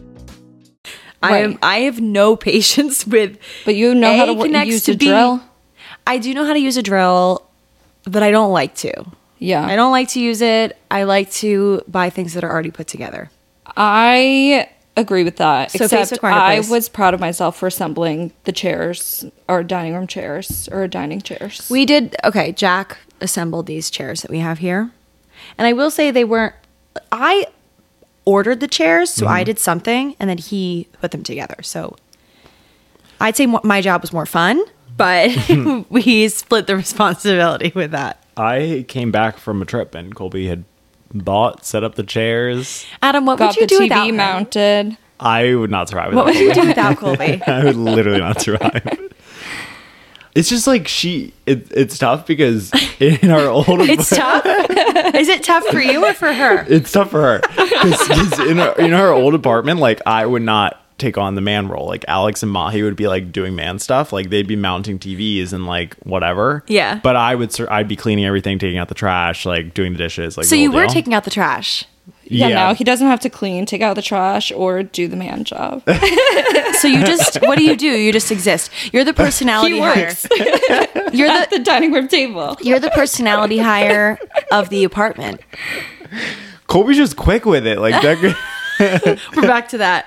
I have no patience with. But you know how to connects use to a B. drill? I do know how to use a drill, but I don't like to. Yeah. I don't like to use it. I like to buy things that are already put together. I agree with that. So except Facebook I Marketplace. was proud of myself for assembling the chairs, or dining room chairs, or dining chairs. We did, okay, Jack assembled these chairs that we have here. And I will say they weren't, I ordered the chairs, so I did something, and then he put them together. So I'd say my job was more fun, but we split the responsibility with that. I came back from a trip and Colby had set up the chairs. Adam, what got would you the do TV without him? mounted. I would not survive What without would you Colby. do without Colby? I would literally not survive. It's just like it's tough because in our old It's tough. Is it tough for you or for her? it's tough for her because in our old apartment, like I would not take on the man role. Like Alex and Mahi would be like doing man stuff. Like they'd be mounting TVs and like whatever. Yeah. But I'd be cleaning everything, taking out the trash, like doing the dishes. Like So the you whole were deal. taking out the trash. Yeah, no, he doesn't have to clean, take out the trash, or do the man job. So you just, what do? You just exist. You're the personality He hire. works You're at the dining room table. You're the personality hire of the apartment. Colby's just quick with it. Like that. We're back to that.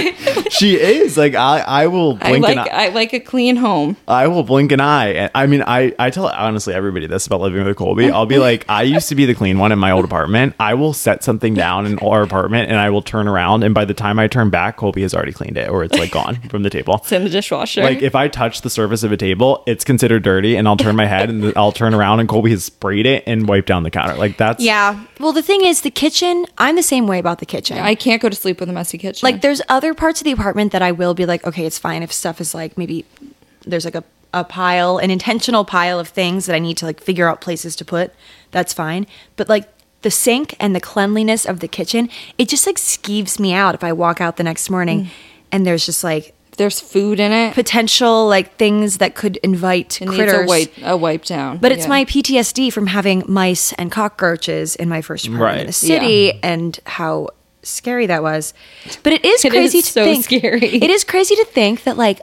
She is like I will blink an eye. I like a clean home. I will blink an eye. And I mean, I tell honestly everybody this about living with Colby. I'll be like, I used to be the clean one in my old apartment. I will set something down in our apartment and I will turn around. And by the time I turn back, Colby has already cleaned it or it's like gone from the table. It's in the dishwasher. Like if I touch the surface of a table, it's considered dirty and I'll turn my head and I'll turn around and Colby has sprayed it and wiped down the counter. Like that's. Yeah. Well, the thing is, the kitchen, I'm the same way about the kitchen. I can't go to sleep with a messy kitchen. Like there's other parts of the apartment that I will be like, okay, it's fine if stuff is like maybe there's like a pile, an intentional pile of things that I need to like figure out places to put. That's fine. But like the sink and the cleanliness of the kitchen, it just like skeeves me out if I walk out the next morning and there's just like there's food in it. potential like things that could invite It critters. needs a wipe down. But it's Yeah. my PTSD from having mice and cockroaches in my first apartment in Right. the city and how scary that was. But it is It crazy is to so think. scary. It is crazy to think that like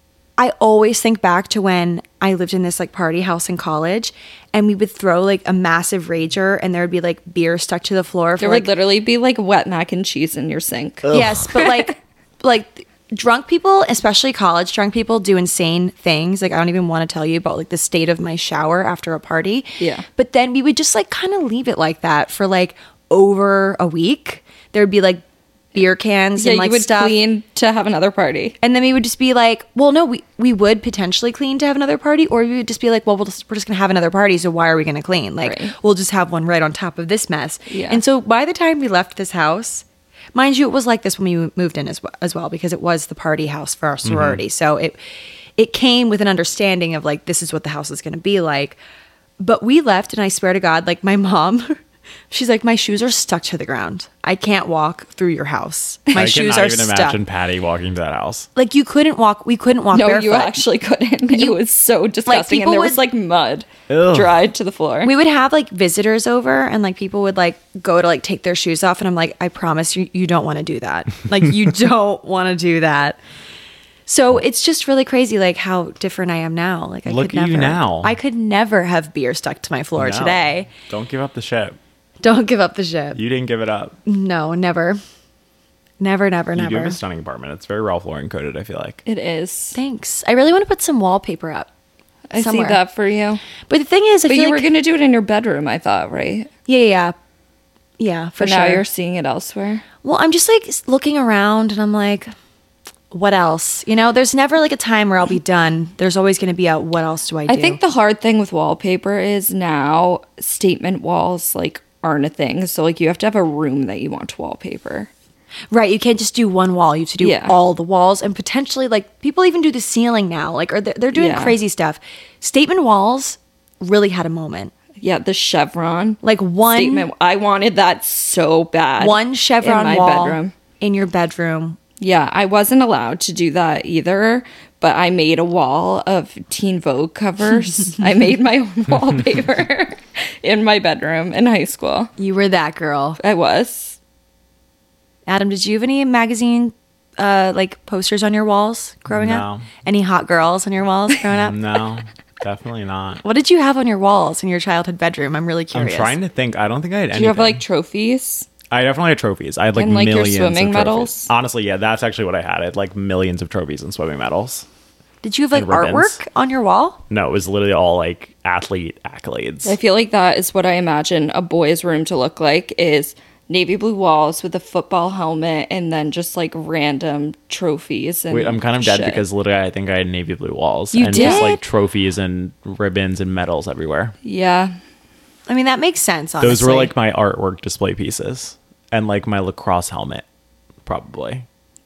I always think back to when I lived in this like party house in college and we would throw like a massive rager and there would be like beer stuck to the floor for There like would literally be like wet mac and cheese in your sink. yes, but like drunk people, especially college drunk people, do insane things. Like I don't even want to tell you about like the state of my shower after a party. Yeah. But then we would just like kind of leave it like that for like over a week. There would be like beer cans Yeah, and like you would stuff. clean to have another party. And then we would just be like, well, no, we would potentially clean to have another party, or we would just be like, well, we're just going to have another party, so why are we going to clean? Like, Right. we'll just have one right on top of this mess. Yeah. And so by the time we left this house, mind you, it was like this when we moved in as well because it was the party house for our sorority. So it came with an understanding of like, this is what the house is going to be like. But we left, and I swear to God, like my mom... She's like, my shoes are stuck to the ground. I can't walk through your house. My I shoes cannot are even stuck. imagine Patty walking to that house. Like we couldn't walk No, barefoot. you actually couldn't. It was so disgusting. people And there was would- like mud Ugh. dried to the floor. We would have like visitors over and like people would like go to like take their shoes off and I'm like, I promise you don't want to do that. Like you don't want to do that. So it's just really crazy like how different I am now. Like I Look could at you never now. I could never have beer stuck to my floor No. today. Don't give up the ship. Don't give up the ship. You didn't give it up. No, never. Never. You do have Never. a stunning apartment. It's very Ralph Lauren coded, I feel like. It is. Thanks. I really want to put some wallpaper up. I somewhere. see that for you. But the thing is, I But feel you like were going to do it in your bedroom, I thought, right? yeah, for But now sure. you're seeing it elsewhere. Well, I'm just like looking around and I'm like, what else? You know, there's never like a time where I'll be done. There's always going to be a what else do I do? I think the hard thing with wallpaper is now statement walls like aren't a thing. So like you have to have a room that you want to wallpaper. right. You can't just do one wall. You have to do Yeah. all the walls and potentially like people even do the ceiling now. Like, or they're doing Yeah. crazy stuff. Statement walls really had a moment. Yeah, the chevron. Like one Statement. I wanted that so bad. one chevron in my wall bedroom. in your bedroom. Yeah, I wasn't allowed to do that either, but I made a wall of Teen Vogue covers. I made my own wallpaper in my bedroom in high school. You were that girl. I was. Adam, did you have any magazine like posters on your walls growing up? No. Any hot girls on your walls growing up? No, definitely not. What did you have on your walls in your childhood bedroom? I'm really I'm curious. trying to think. I don't think I had Do anything. you have like trophies? I definitely had trophies. I had like And, like, your millions swimming of medals? trophies. Honestly, yeah, that's actually what I had. I had like millions of trophies and swimming medals. Did you have like and ribbons. artwork on your wall? No, it was literally all like athlete accolades. I feel like that is what I imagine a boy's room to look like is navy blue walls with a football helmet and then just like random trophies and Wait, I'm kind of dead shit. because literally I think I had navy blue walls You and just did? like trophies and ribbons and medals everywhere. Yeah. I mean, that makes sense, honestly. Those were like my artwork display pieces and like my lacrosse helmet, probably.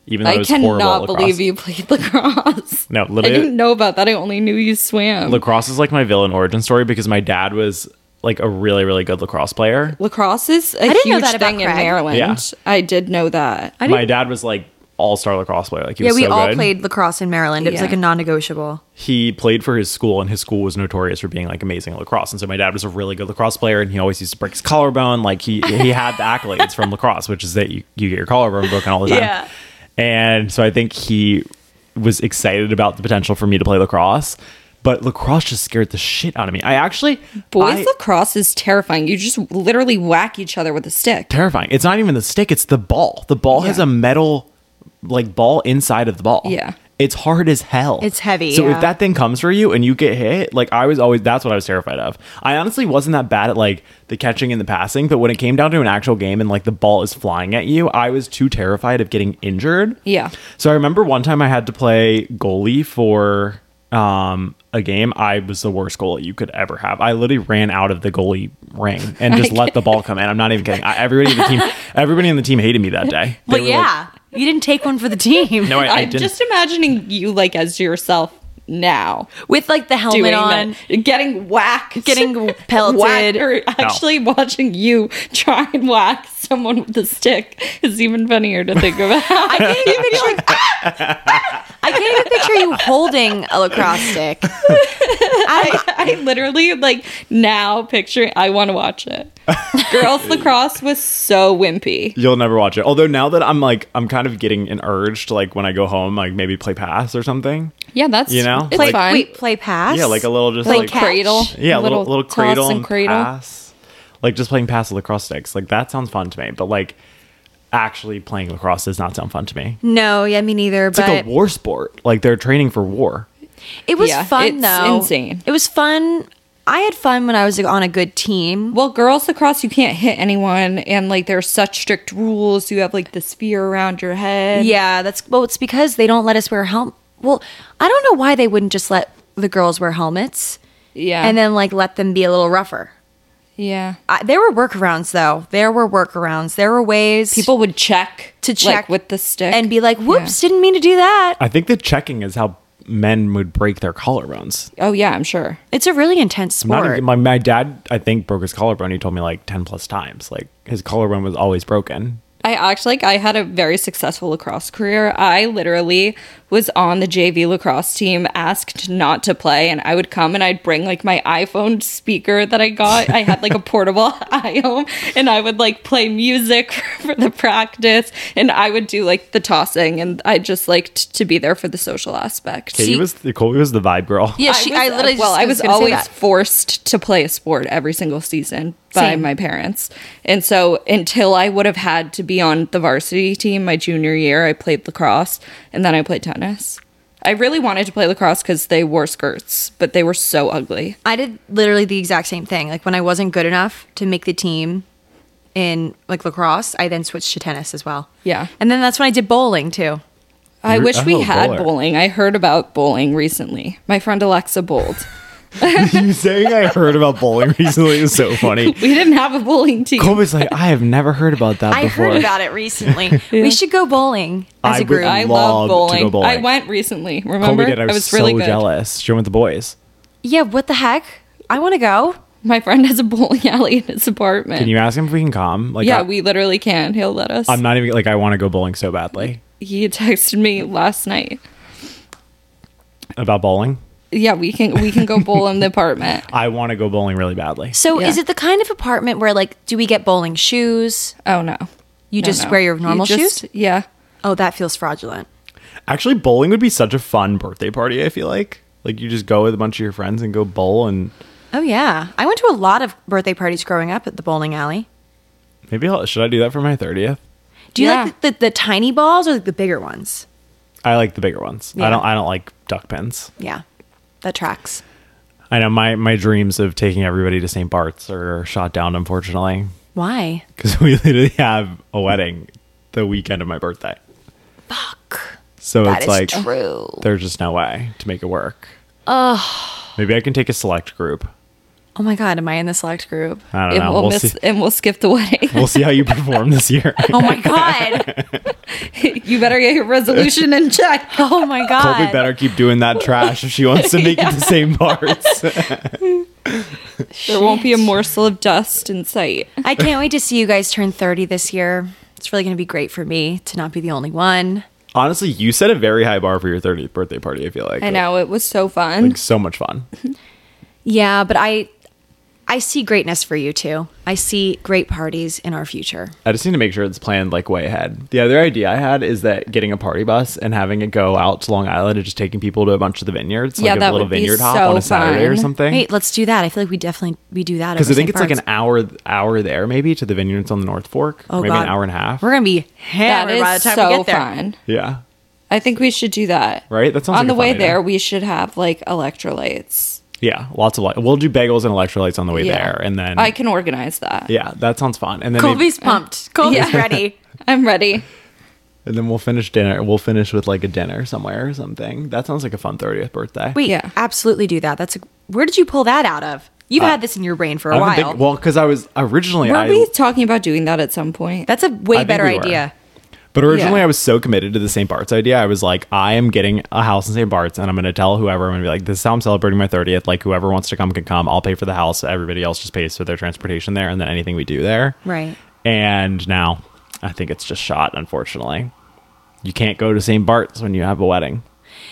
even though it I was horrible at cannot lacrosse. believe you played lacrosse. No, I literally, didn't know about that. I only knew you swam. lacrosse is like my villain origin story because my dad was like a really, really good lacrosse player. Lacrosse is a didn't know huge that about thing in Craig. Maryland. Yeah. I did know that. My dad was like all-star lacrosse player. Like he Yeah, was we so all good. played lacrosse in Maryland. It was Yeah. like a non-negotiable. He played for his school, and his school was notorious for being like amazing at lacrosse. And so my dad was a really good lacrosse player, and he always used to break his collarbone. Like he had the accolades from lacrosse, which is that you get your collarbone broken all the time. Yeah. And so I think he was excited about the potential for me to play lacrosse, but lacrosse just scared the shit out of me. Boys lacrosse is terrifying. You just literally whack each other with a stick. terrifying. It's not even the stick; it's the ball. The ball has Yeah. a metal like ball inside of the ball. Yeah. It's hard as hell. It's heavy, So yeah. if that thing comes for you and you get hit, like that's what I was terrified of. I honestly wasn't that bad at like the catching and the passing, but when it came down to an actual game and like the ball is flying at you, I was too terrified of getting injured. Yeah. So I remember one time I had to play goalie for a game. I was the worst goalie you could ever have. I literally ran out of the goalie ring and just let the ball come in. I'm not even kidding. Everybody on the team hated me that day. They But were yeah, you didn't take one for the team. no, I I'm didn't. just imagining you like as yourself now. With like the helmet Doing on. that, getting whacked, Getting pelted. Whacked, or actually watching you try and whack someone with a stick is even funnier to think about. I can't even I can't even picture you holding a lacrosse stick. I literally like now picture. I want to watch it. Girls lacrosse was so wimpy. You'll never watch it. Although now that I'm kind of getting an urge to like when I go home, like maybe play pass or something. Yeah, that's You know? it's Like- fine. Wait, play pass? Yeah, like a little just Play like catch. cradle. yeah, a little toss cradle and cradle. pass. Like just playing pass with lacrosse sticks. Like that sounds fun to me. But like actually playing lacrosse does not sound fun to me. No, yeah, me neither. It's But like a war sport. Like they're training for war. it was Yeah, fun it's though. insane. It was fun. I had fun when I was like, on a good team. Well, girls lacrosse, you can't hit anyone, and like there's such strict rules. You have like the sphere around your head. Yeah, it's because they don't let us wear helmet. Well, I don't know why they wouldn't just let the girls wear helmets yeah, and then like let them be a little rougher. yeah. There were workarounds though. There were ways People would check to like, check with the stick and be like, "Whoops, didn't mean to do that." I think the checking is how men would break their collarbones. Oh yeah, I'm sure. It's a really intense I'm not sport. even- my dad, I think, broke his collarbone. He told me like 10 plus times. Like his collarbone was always broken. I actually I had a very successful lacrosse career. I literally was on the JV lacrosse team, asked not to play, and I would come and I'd bring like my iPhone speaker that I got. I had like a portable iHome, and I would like play music for the practice, and I would do like the tossing, and I just liked to be there for the social aspect. Colby was the vibe girl. Yeah, I literally I was was gonna say always that. forced to play a sport every single season by Same. my parents. And so until I would have had to be on the varsity team my junior year, I played lacrosse and then I played tennis. I really wanted to play lacrosse because they wore skirts, but they were so ugly. I did literally the exact same thing. Like when I wasn't good enough to make the team in like lacrosse, I then switched to tennis as well. Yeah. And then that's when I did bowling too. I wish we had bowler. bowling. I heard about bowling recently. My friend Alexa bowled. You saying I heard about bowling recently is so funny. We didn't have a bowling team. Colby's like, I have never heard about that I before. heard about it recently. We should go bowling as I a would- group. I love love to go bowling. bowling. I went recently. Remember? Colby did. I was so really good. jealous. She went with the boys. Yeah, what the heck? I want to go. My friend has a bowling alley in his apartment. Can you ask him if we can come? Like, Yeah, we literally can. He'll let us. I'm not even like I want to go bowling so badly. He texted me last night. About bowling. Yeah, we can go bowl in the apartment. I want to go bowling really badly. So Yeah. is it the kind of apartment where like, do we get bowling shoes? Oh no. You No, just no. wear your You normal just- shoes? Yeah. Oh, that feels fraudulent. Actually, bowling would be such a fun birthday party. I feel like you just go with a bunch of your friends and go bowl, and Oh yeah. I went to a lot of birthday parties growing up at the bowling alley. maybe should I do that for my 30th? Do you Yeah. like the tiny balls or like the bigger ones? I like the bigger ones. Yeah. I don't like duck pins. Yeah. That tracks. I know my dreams of taking everybody to St. Bart's are shot down, unfortunately, Why? because we literally have a wedding the weekend of my birthday. Fuck. So That it's is like true. there's just no way to make it work. Maybe I can take a select group. Oh my God, am I in the select group? I don't And know. we'll miss, and we'll skip the wedding. We'll see how you perform this year. Oh my God. You better get your resolution in check. Oh my God. Colby better keep doing that trash if she wants to make it the same parts. There won't be a morsel of dust in sight. I can't wait to see you guys turn 30 this year. It's really going to be great for me to not be the only one. Honestly, you set a very high bar for your 30th birthday party, I feel like. I know, it was so fun. Like, so much fun. Yeah, but I see greatness for you too. I see great parties in our future. I just need to make sure it's planned like way ahead. The other idea I had is that getting a party bus and having it go out to Long Island and just taking people to a bunch of the vineyards, Yeah, like a that little would be vineyard hop so on a Saturday or fun. something. Wait, let's do that. I feel like we do that Because I over think St. it's like Bart's. an hour there maybe to the vineyards on the North Fork. Oh, maybe God. an hour and a half. We're gonna be That hammered by the is time so we get there. fun. Yeah. I think we should do that. Right? That sounds On like the a fun way idea. there, we should have like electrolytes. Yeah, lots of we'll do bagels and electrolytes on the way Yeah. there, and then I can organize that. yeah, that sounds fun. And then maybe- Colby's pumped. Colby's Yeah. ready. I'm ready. and then we'll finish dinner. We'll finish with like a dinner somewhere or something. That sounds like a fun 30th birthday. Wait, Yeah. absolutely do that. Where did you pull that out of? You've had this in your brain for a I've been while. thinking- well, because I was originally Were we talking about doing that at some point? That's a way think better we were. idea. But originally, Yeah. I was so committed to the St. Bart's idea. I was like, I am getting a house in St. Bart's, and I'm going to tell whoever, I'm going to be like, this is how I'm celebrating my 30th. Like, whoever wants to come can come. I'll pay for the house. Everybody else just pays for their transportation there, and then anything we do there. Right. And now, I think it's just shot, unfortunately. You can't go to St. Bart's when you have a wedding.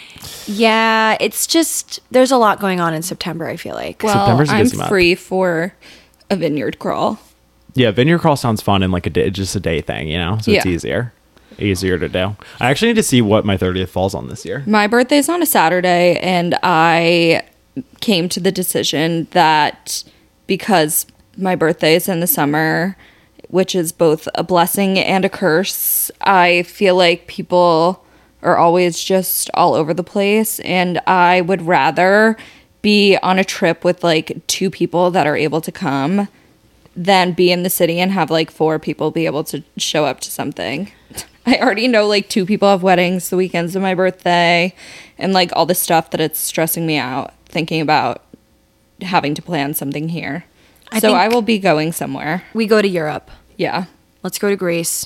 Yeah, it's just there's a lot going on in September, I feel like. Well, September's a I'm busy month. free for a vineyard crawl. Yeah, vineyard crawl sounds fun and like a day, just a day thing, you know? So it's Yeah. easier to do. I actually need to see what my 30th falls on this year. My birthday's on a Saturday, and I came to the decision that because my birthday is in the summer, which is both a blessing and a curse, I feel like people are always just all over the place, and I would rather be on a trip with like 2 people that are able to come than be in the city and have like 4 people be able to show up to something. I already know like 2 people have weddings the weekends of my birthday, and like all the stuff that it's stressing me out thinking about having to plan something here. I So think- I will be going somewhere. We go to Europe. Yeah. Let's go to Greece.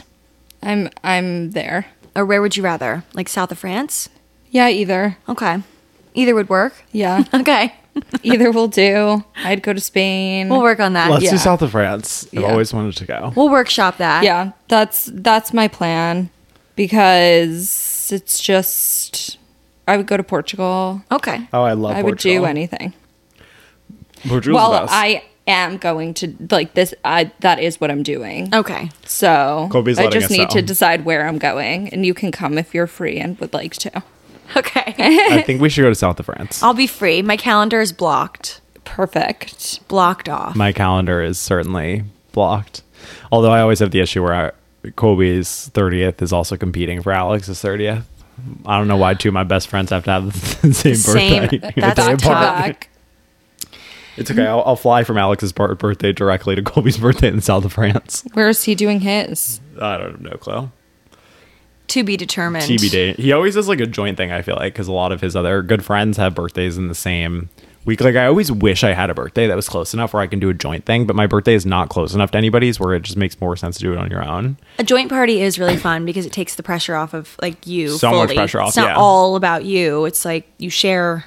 I'm there. Or where would you rather? Like south of France? Yeah, either. Okay. Either would work. Yeah. Okay. Either will do. I'd go to Spain. We'll work on that. Let's Yeah. do south of France. I've Yeah. always wanted to go. We'll workshop that. Yeah, that's my plan, because it's just I would go to Portugal. Okay. Oh, I love I would do Portugal. anything. Portugal's the Well, best. I am going to like this. That is what I'm doing. Okay. So Colby's I letting just us need know. to decide where I'm going, and you can come if you're free and would like to. Okay. I think we should go to south of France. I'll be free. My calendar is blocked. Perfect. Blocked off. My calendar is certainly blocked. Although I always have the issue where Colby's 30th is also competing for Alex's 30th. I don't know why 2 of my best friends have to have the same Same. birthday. That's Day Back to apart. back. It's okay. I'll fly from Alex's birthday directly to Colby's birthday in the south of France. Where is he doing his? I don't know, Chloe. To be determined. TBD. He always does like a joint thing, I feel like, because a lot of his other good friends have birthdays in the same week. Like, I always wish I had a birthday that was close enough where I can do a joint thing, but my birthday is not close enough to anybody's where it just makes more sense to do it on your own. A joint party is really fun because it takes the pressure off of like you. So much fully. pressure off, It's not yeah. all about you. It's like you share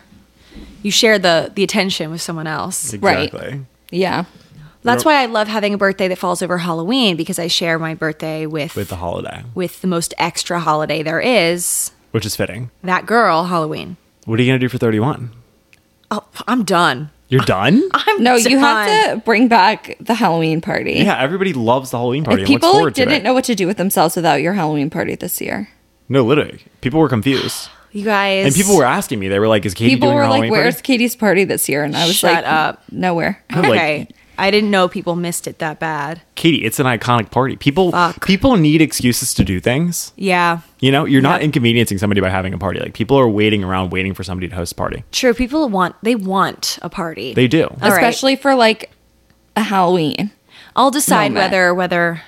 the attention with someone else. Right. Exactly. Yeah. That's why I love having a birthday that falls over Halloween, because I share my birthday with With the holiday, with the most extra holiday there is, which is fitting. that girl, Halloween. What are you going to do for 31? Oh, I'm done. You're done? I'm No, done. you have to bring back the Halloween party. Yeah, everybody loves the Halloween party. If and looks people forward like, to didn't it. know what to do with themselves without your Halloween party this year. No, literally. People were confused. You guys. And people were asking me. They were like, is Katie People doing were her like, Halloween "Where's party? Katie's party this year?" And I was Shut like, up. "Nowhere." Like, Okay. I didn't know people missed it that bad. Katie, it's an iconic party. People Fuck. people need excuses to do things. Yeah. You know, you're not Yep. inconveniencing somebody by having a party. Like, people are waiting around waiting for somebody to host a party. True. People want a party. They do. All right. Especially for like a Halloween. I'll decide moment. whether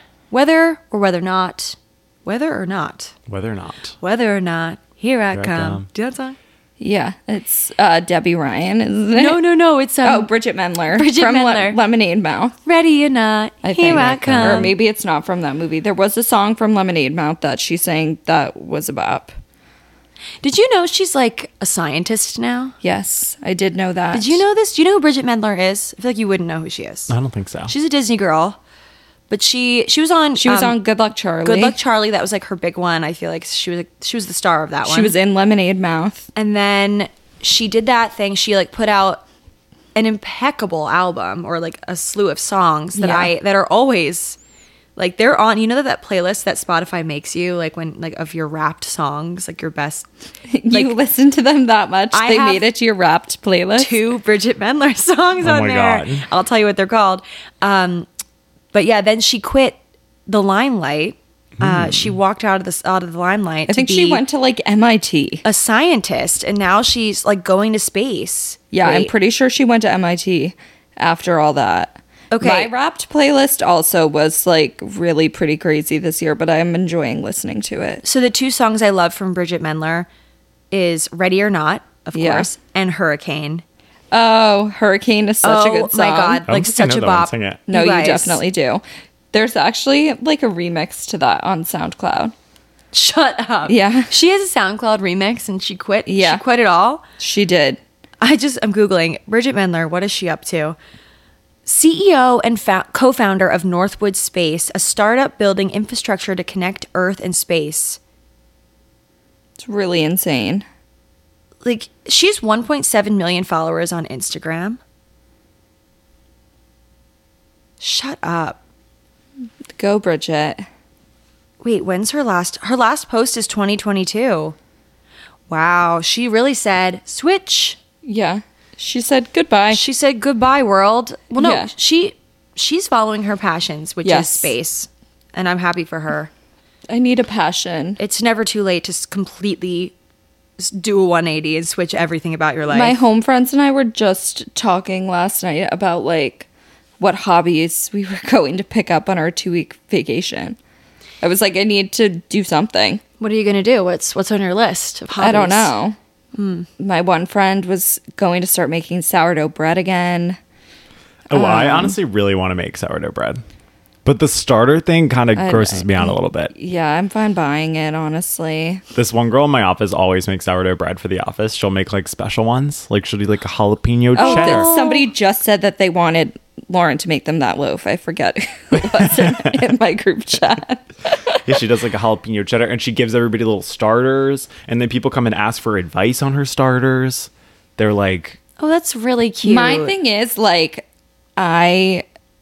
or not. Whether or not. Whether or not. Whether or not. Here I Here I come. come. Do that song? Yeah, it's Debbie Ryan, isn't it? No. It's Bridget Mendler. Bridget from Mendler. Lemonade Mouth. Ready or not, here I come. Or maybe it's not from that movie. There was a song from Lemonade Mouth that she sang that was a bop. Did you know she's like a scientist now? Yes, I did know that. Did you know this? Do you know who Bridget Mendler is? I feel like you wouldn't know who she is. I don't think so. She's a Disney girl, but she was on Good Luck Charlie. Good Luck Charlie. That was like her big one. I feel like she was the star of that one. She was in Lemonade Mouth. And then she did that thing. She like put out an impeccable album or like a slew of songs that are always like they're on. You know that playlist that Spotify makes you like when like of your Wrapped songs, like your best. You listen to them that much? I They have made it to your Wrapped playlist. 2 Bridget Mendler songs Oh on my there. God. I'll tell you what they're called. But yeah, then she quit the limelight. She walked out of the limelight. I think she went to like MIT. a scientist, and now she's like going to space. Yeah, I'm Wait. pretty sure she went to MIT after all that. Okay. My Wrapped playlist also was like really pretty crazy this year, but I'm enjoying listening to it. So the 2 songs I love from Bridget Mendler is "Ready or Not," of Yeah. course, and "Hurricane." Oh, Hurricane is such a good song. my god, I don't like think I such know a that one. bop. Sing it. No, you guys. definitely do. There's actually like a remix to that on SoundCloud. Shut up. Yeah. She has a SoundCloud remix, and she quit. Yeah. She quit it all. She did. I'm Googling Bridget Mendler. What is she up to? CEO and co-founder of Northwood Space, a startup building infrastructure to connect Earth and space. It's really insane. Like, she's 1.7 million followers on Instagram. Shut up. Go, Bridget. Wait, when's her last post is 2022. Wow, she really said, switch. Yeah. She said goodbye. She said goodbye, world. Well, no, Yeah. she's following her passions, which Yes. is space. And I'm happy for her. I need a passion. It's never too late to completely do a 180 and switch everything about your life. My home friends and I were just talking last night about like what hobbies we were going to pick up on our 2-week vacation. I was like, I need to do something. What are you going to do? What's on your list of hobbies? I don't know. My one friend was going to start making sourdough bread again. Oh, I honestly really want to make sourdough bread. But the starter thing kind of grosses me out a little bit. Yeah, I'm fine buying it, honestly. This one girl in my office always makes sourdough bread for the office. She'll make like special ones. Like she'll do like a jalapeno cheddar. Somebody just said that they wanted Lauren to make them that loaf. I forget who it was in my group chat. Yeah, she does like a jalapeno cheddar, and she gives everybody little starters. And then people come and ask for advice on her starters. They're like, Oh, that's really cute. My thing is like I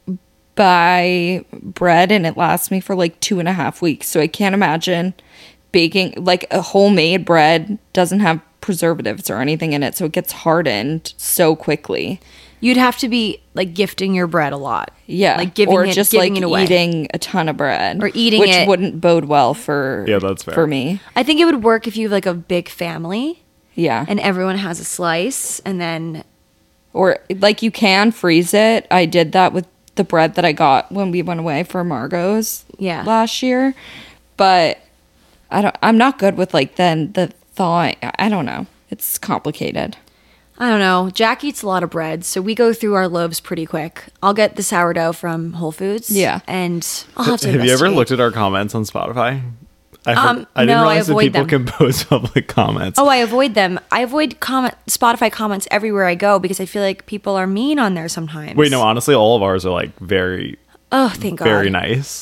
buy bread and it lasts me for like 2.5 weeks. So I can't imagine baking like a homemade bread doesn't have preservatives or anything in it. So it gets hardened so quickly. You'd have to be like gifting your bread a lot. Yeah. Like giving or it, just giving like it away. eating a ton of bread. Or eating which it. wouldn't bode well for Yeah, that's fair. for me. I think it would work if you have like a big family Yeah. and everyone has a slice, and then Or like you can freeze it. I did that with the bread that I got when we went away for Margot's last year. But I'm not good with like then the thawing. I don't know. It's complicated. I don't know. Jack eats a lot of bread, so we go through our loaves pretty quick. I'll get the sourdough from Whole Foods. Yeah. And I'll have to have you ever investigate. looked at our comments on Spotify? I didn't no, I realize that avoid people them. can post public comments. Oh, I avoid them. I avoid Spotify comments everywhere I go because I feel like people are mean on there sometimes. Wait, no, honestly, all of ours are like very, Oh, thank God. very nice.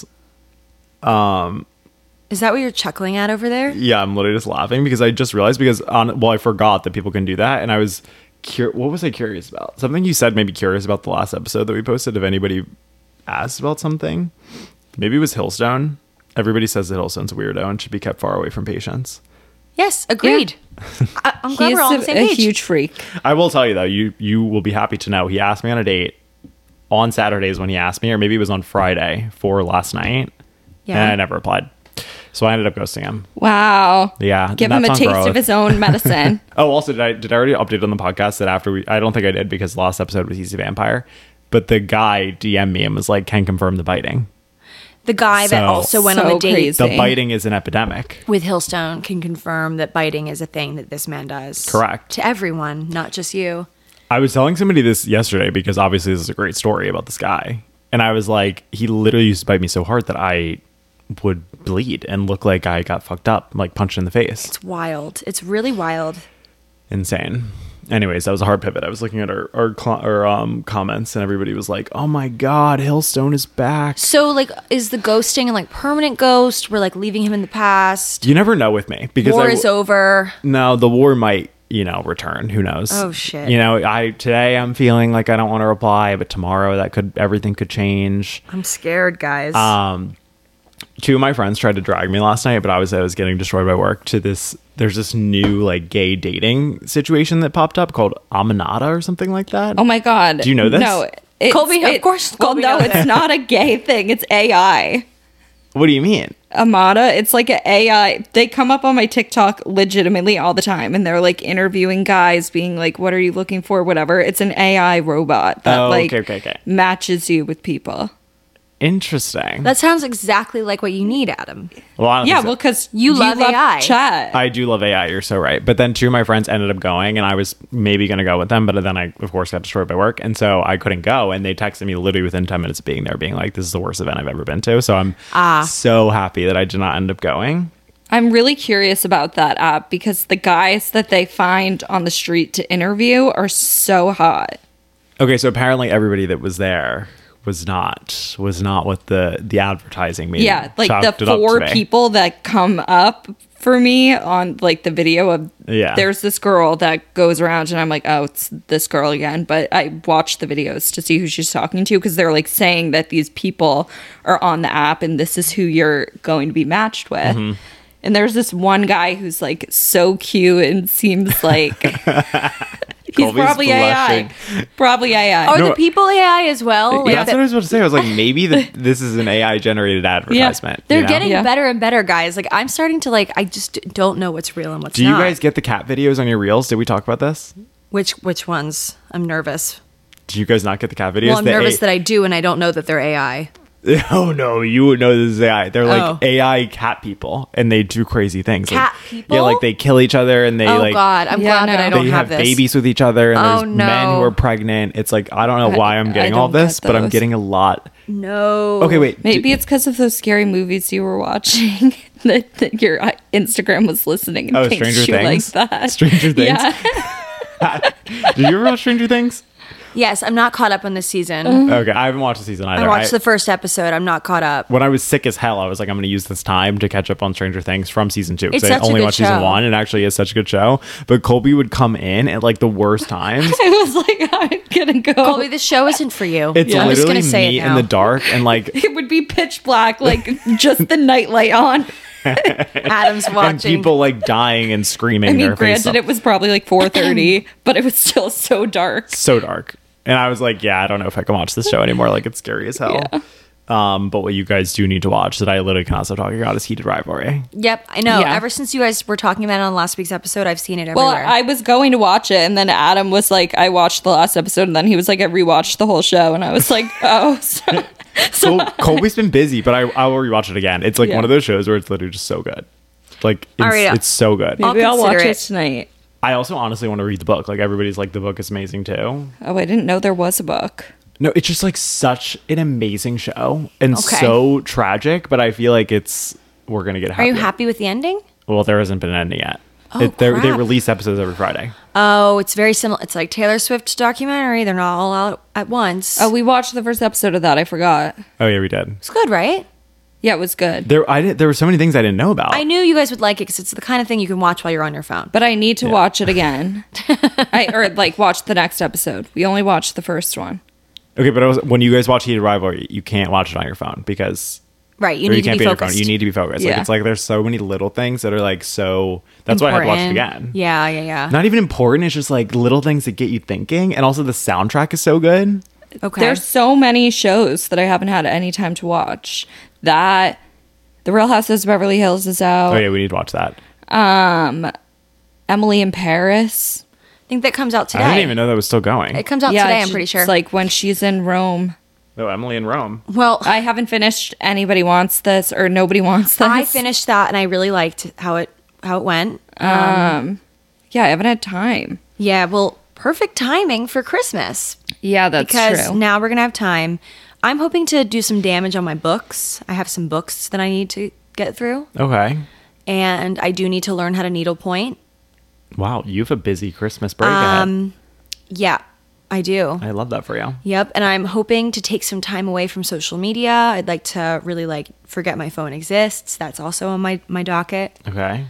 Is that what you're chuckling at over there? Yeah, I'm literally just laughing because I just realized I forgot that people can do that, and I was what was I curious about? Something you said made me curious about the last episode that we posted. If anybody asked about something, maybe it was Hillstone. Everybody says that Hillstone's a weirdo and should be kept far away from patients. Yes, agreed. I'm glad He's we're all on the same a page. huge freak. I will tell you though, you will be happy to know he asked me on a date on Saturdays when he asked me, or maybe it was on Friday for last night, Yeah. and I never replied. So I ended up ghosting him. Wow. Yeah, Give and him a that's taste on growth. of his own medicine. Oh, also, did I already update on the podcast that after I don't think I did because the last episode was He's a Vampire, but the guy DM'd me and was like, can confirm the biting. The guy that So- also went on So the date crazy. The biting is an epidemic. with Hillstone can confirm that biting is a thing that this man does. Correct. To everyone, not just you. I was telling somebody this yesterday because obviously this is a great story about this guy. And I was like, he literally used to bite me so hard that I would bleed and look like I got fucked up, like punched in the face. It's wild. It's really wild. Insane. Anyways, that was a hard pivot. I was looking at our comments and everybody was like, oh my God, Hillstone is back. So, like, is the ghosting and like permanent ghost? We're like leaving him in the past. You never know with me because War is over. No, the war might, return. Who knows? Oh, shit. Today I'm feeling like I don't want to reply, but tomorrow everything could change. I'm scared, guys. Two of my friends tried to drag me last night, but I was getting destroyed by work to this. There's this new like gay dating situation that popped up called Aminata or something like that. Oh my God. Do you know this? No. Colby, of course, Well, Colby no, knows it's it. not a gay thing. It's AI. What do you mean? Amada, it's like an AI. They come up on my TikTok legitimately all the time, and they're like interviewing guys, being like, "What are you looking for?" Whatever. It's an AI robot that okay. matches you with people. Interesting. that sounds exactly like what you need, Adam. Well, I don't Yeah, think so. well, because You love AI. chat. I do love AI. You're so right. But then two of my friends ended up going, and I was maybe going to go with them, but then I, of course, got destroyed by work, and so I couldn't go. And they texted me literally within 10 minutes of being there, being like, "This is the worst event I've ever been to." So I'm so happy that I did not end up going. I'm really curious about that app because the guys that they find on the street to interview are so hot. Okay, so apparently everybody that was there was not what the advertising made. Yeah, like chalked the it up four to be. people that come up for me on like the video of Yeah. there's this girl that goes around and I'm like, oh, it's this girl again. But I watch the videos to see who she's talking to because they're like saying that these people are on the app and this is who you're going to be matched with. Mm-hmm. And there's this one guy who's like so cute and seems like he's Colby's probably AI. blushing. Probably AI. Are No, the people AI as well? Like That's what I was about to say. I was like, maybe this is an AI generated advertisement. they're you know? getting Yeah. better and better, guys. Like, I'm starting to like. I just don't know what's real and what's Do you not. guys get the cat videos on your reels? Did we talk about this? Which ones? I'm nervous. Do you guys not get the cat videos? Well, I'm nervous that I do, and I don't know that they're AI. Oh no, you would know this is AI. They're like Oh. AI cat people, and they do crazy things. Cat like, people? Yeah, like they kill each other, and they Oh like God, I'm Yeah, glad that no. I don't they have have this. babies with each other, and Oh, there's men who no. are pregnant. It's like I don't know why I'm I getting all don't this, get but I'm those. getting a lot. No. Okay, wait. Maybe it's because of those scary movies you were watching that your Instagram was listening and Oh, paints Stranger you Things? like that. Stranger Things? Yeah. Did you ever watch Stranger Things? Yes, I'm not caught up on this season. Okay, I haven't watched the season either. I watched the first episode. I'm not caught up. When I was sick as hell, I was like, I'm going to use this time to catch up on Stranger Things from season 2. It's Because I such a only good watched season show. 1, and it actually is such a good show. But Colby would come in at like the worst times. I was like, I'm gonna go. Colby, this show isn't for you. It's I'm just literally gonna say me it in now. the dark and like It would be pitch black, like just the nightlight on. Adam's watching. and people like dying and screaming. I mean, their face granted, off. it was probably like 4:30, but it was still so dark. So dark. And I was like, yeah, I don't know if I can watch this show anymore. Like, it's scary as hell. Yeah. But what you guys do need to watch that I literally cannot stop talking about is Heated Rivalry. Yep, I know. Yeah. Ever since you guys were talking about it on last week's episode, I've seen it Well, everywhere. I was going to watch it, and then Adam was like, I watched the last episode, and then he was like, I rewatched the whole show, and I was like, oh. So, Colby's been busy, but I will rewatch it again. It's like Yeah. one of those shows where it's literally just so good. Like, it's, All right. it's so good. maybe I'll watch consider it it. tonight. I also honestly want to read the book. Like, everybody's like, the book is amazing too. Oh, I didn't know there was a book. No, it's just like such an amazing show and Okay. so tragic, but I feel like we're going to get Are happy. you happy with the ending? Well, there hasn't been an ending yet. Oh, They crap. release episodes every Friday. Oh, it's very similar. It's like Taylor Swift's documentary. They're not all out at once. Oh, we watched the first episode of that. I forgot. Oh yeah, we did. it's good, right? Yeah, it was good. There were so many things I didn't know about. I knew you guys would like it because it's the kind of thing you can watch while you're on your phone. But I need to watch it again. Or like watch the next episode. We only watched the first one. Okay, but when you guys watch Heated Rivalry, you can't watch it on your phone because Right, you or need to can't be on your focused. You need to be focused. Yeah. Like it's like there's so many little things that are like so. That's why I had to watch it Important. again. Yeah. Not even important. It's just like little things that get you thinking, and also the soundtrack is so good. Okay. There's so many shows that I haven't had any time to watch. That The Real Housewives of Beverly Hills is out. Oh yeah, we need to watch that. Emily in Paris. I think that comes out today. I didn't even know that was still going. It comes out Yeah, today, I'm pretty sure. It's like when she's in Rome. Oh, Emily in Rome. Well, I haven't finished Anybody Wants This or Nobody Wants This. I finished that and I really liked how it went. Yeah, I haven't had time. Yeah, well, perfect timing for Christmas. Yeah, that's Because true. now we're going to have time. I'm hoping to do some damage on my books. I have some books that I need to get through. Okay. And I do need to learn how to needlepoint. Wow, you have a busy Christmas break ahead. Yeah, I do. I love that for you. Yep, and I'm hoping to take some time away from social media. I'd like to really forget my phone exists. That's also on my docket. Okay.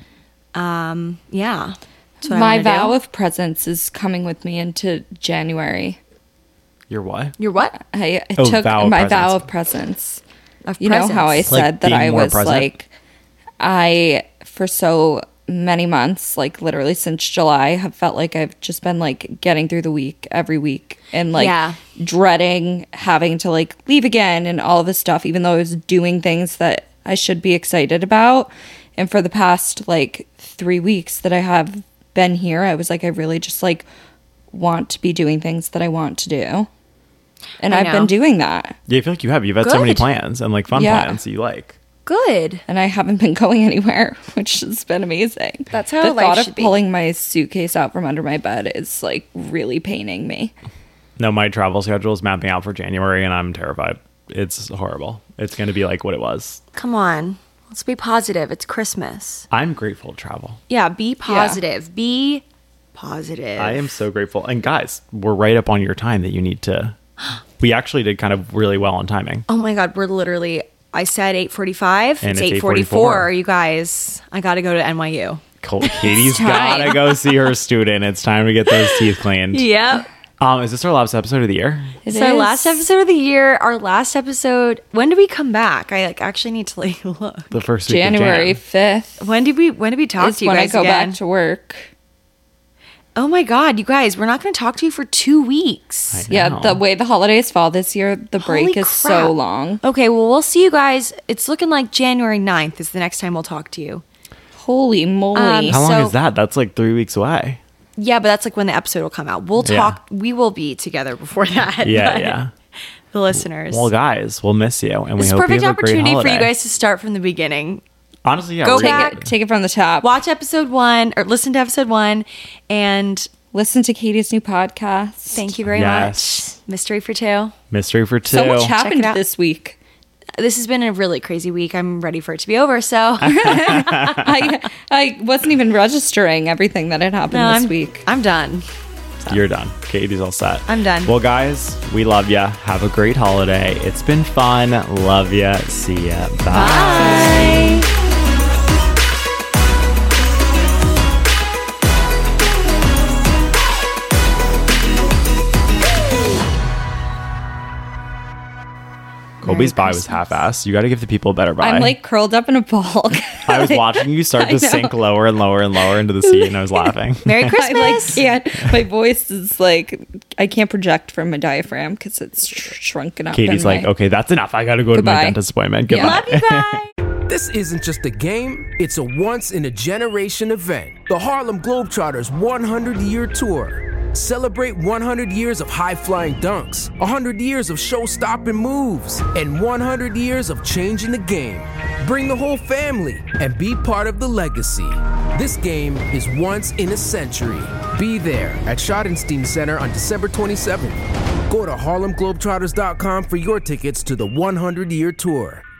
Yeah. That's what I My wanna vow do. of presence is coming with me into January. Your what? You're what? I Oh, took vow of my presence. vow of presence. Of You know how I presence. said that being I more was present? like, I, for so many months, like literally since July, have felt like I've just been like getting through the week every week and like Yeah. dreading having to like leave again and all of this stuff, even though I was doing things that I should be excited about. And for the past like 3 weeks that I have been here, I was like, I really just like want to be doing things that I want to do. And I I've been know. doing that. Yeah, I feel like you have. You've had so many Good. plans and like fun Yeah. plans that you like. Good. And I haven't been going anywhere, which has been amazing. That's how the life thought of should be. pulling my suitcase out from under my bed is like really paining me. No, my travel schedule is mapping out for January and I'm terrified. It's horrible. It's going to be like what it was. Come on. Let's be positive. It's Christmas. I'm grateful to travel. Yeah, be positive. Be positive. I am so grateful. And guys, we're right up on your time that you need to. We actually did kind of really well on timing. Oh my God, we're literally, I said 8:45. And It's it's 8:44. 8:44. You guys, I got to go to NYU. Katie's time. gotta go see her student. It's time to get those teeth cleaned. Yep. Is this our last episode of the year? It's our last episode of the year. Our last episode. When do we come back? I actually need to look. The first week January of 5th When did we talk is to you when I guys go again? back to work. Oh my God, you guys, we're not going to talk to you for 2 weeks. I Yeah, know. the way the holidays fall this year, the break Holy is crap. so long. Okay, well, we'll see you guys. It's looking like January 9th is the next time we'll talk to you. Holy moly. How long So- is that? That's like 3 weeks away. Yeah, but that's like when the episode will come out. We'll Yeah. talk. We will be together before that. Yeah, but yeah. The listeners. Well, guys, we'll miss you, and we it's a hope perfect you have a great opportunity for holiday. you guys to start from the beginning. Honestly, yeah. Go we're- back. Take it from the top. Watch episode 1 or listen to episode 1 and Listen to Katie's new podcast. thank you very Yes. much. Mystery for 2. Mystery for 2. So much it happened out. this week. This has been a really crazy week. I'm ready for it to be over. So I wasn't even registering everything that had happened this week. I'm done. You're done. Katie's all set. I'm done. Well, guys, we love ya. Have a great holiday. It's been fun. Love ya. See ya. Bye. Bye. Colby's bye was half-assed. You got to give the people a better bye. I'm like curled up in a ball. I was watching you start to sink lower and lower and lower into the seat, and I was laughing. Merry I Christmas. like can't. My voice is like I can't project from my diaphragm because it's shrunken up. Katie's in like, my- okay, that's enough. I got to go to my Goodbye. dentist appointment. Yeah. Goodbye. Love you guys. This isn't just a game, it's a once-in-a-generation event. The Harlem Globetrotters 100-year tour. Celebrate 100 years of high-flying dunks, 100 years of show-stopping moves, and 100 years of changing the game. Bring the whole family and be part of the legacy. This game is once in a century. Be there at Schottenstein Center on December 27th. Go to HarlemGlobetrotters.com for your tickets to the 100-year tour.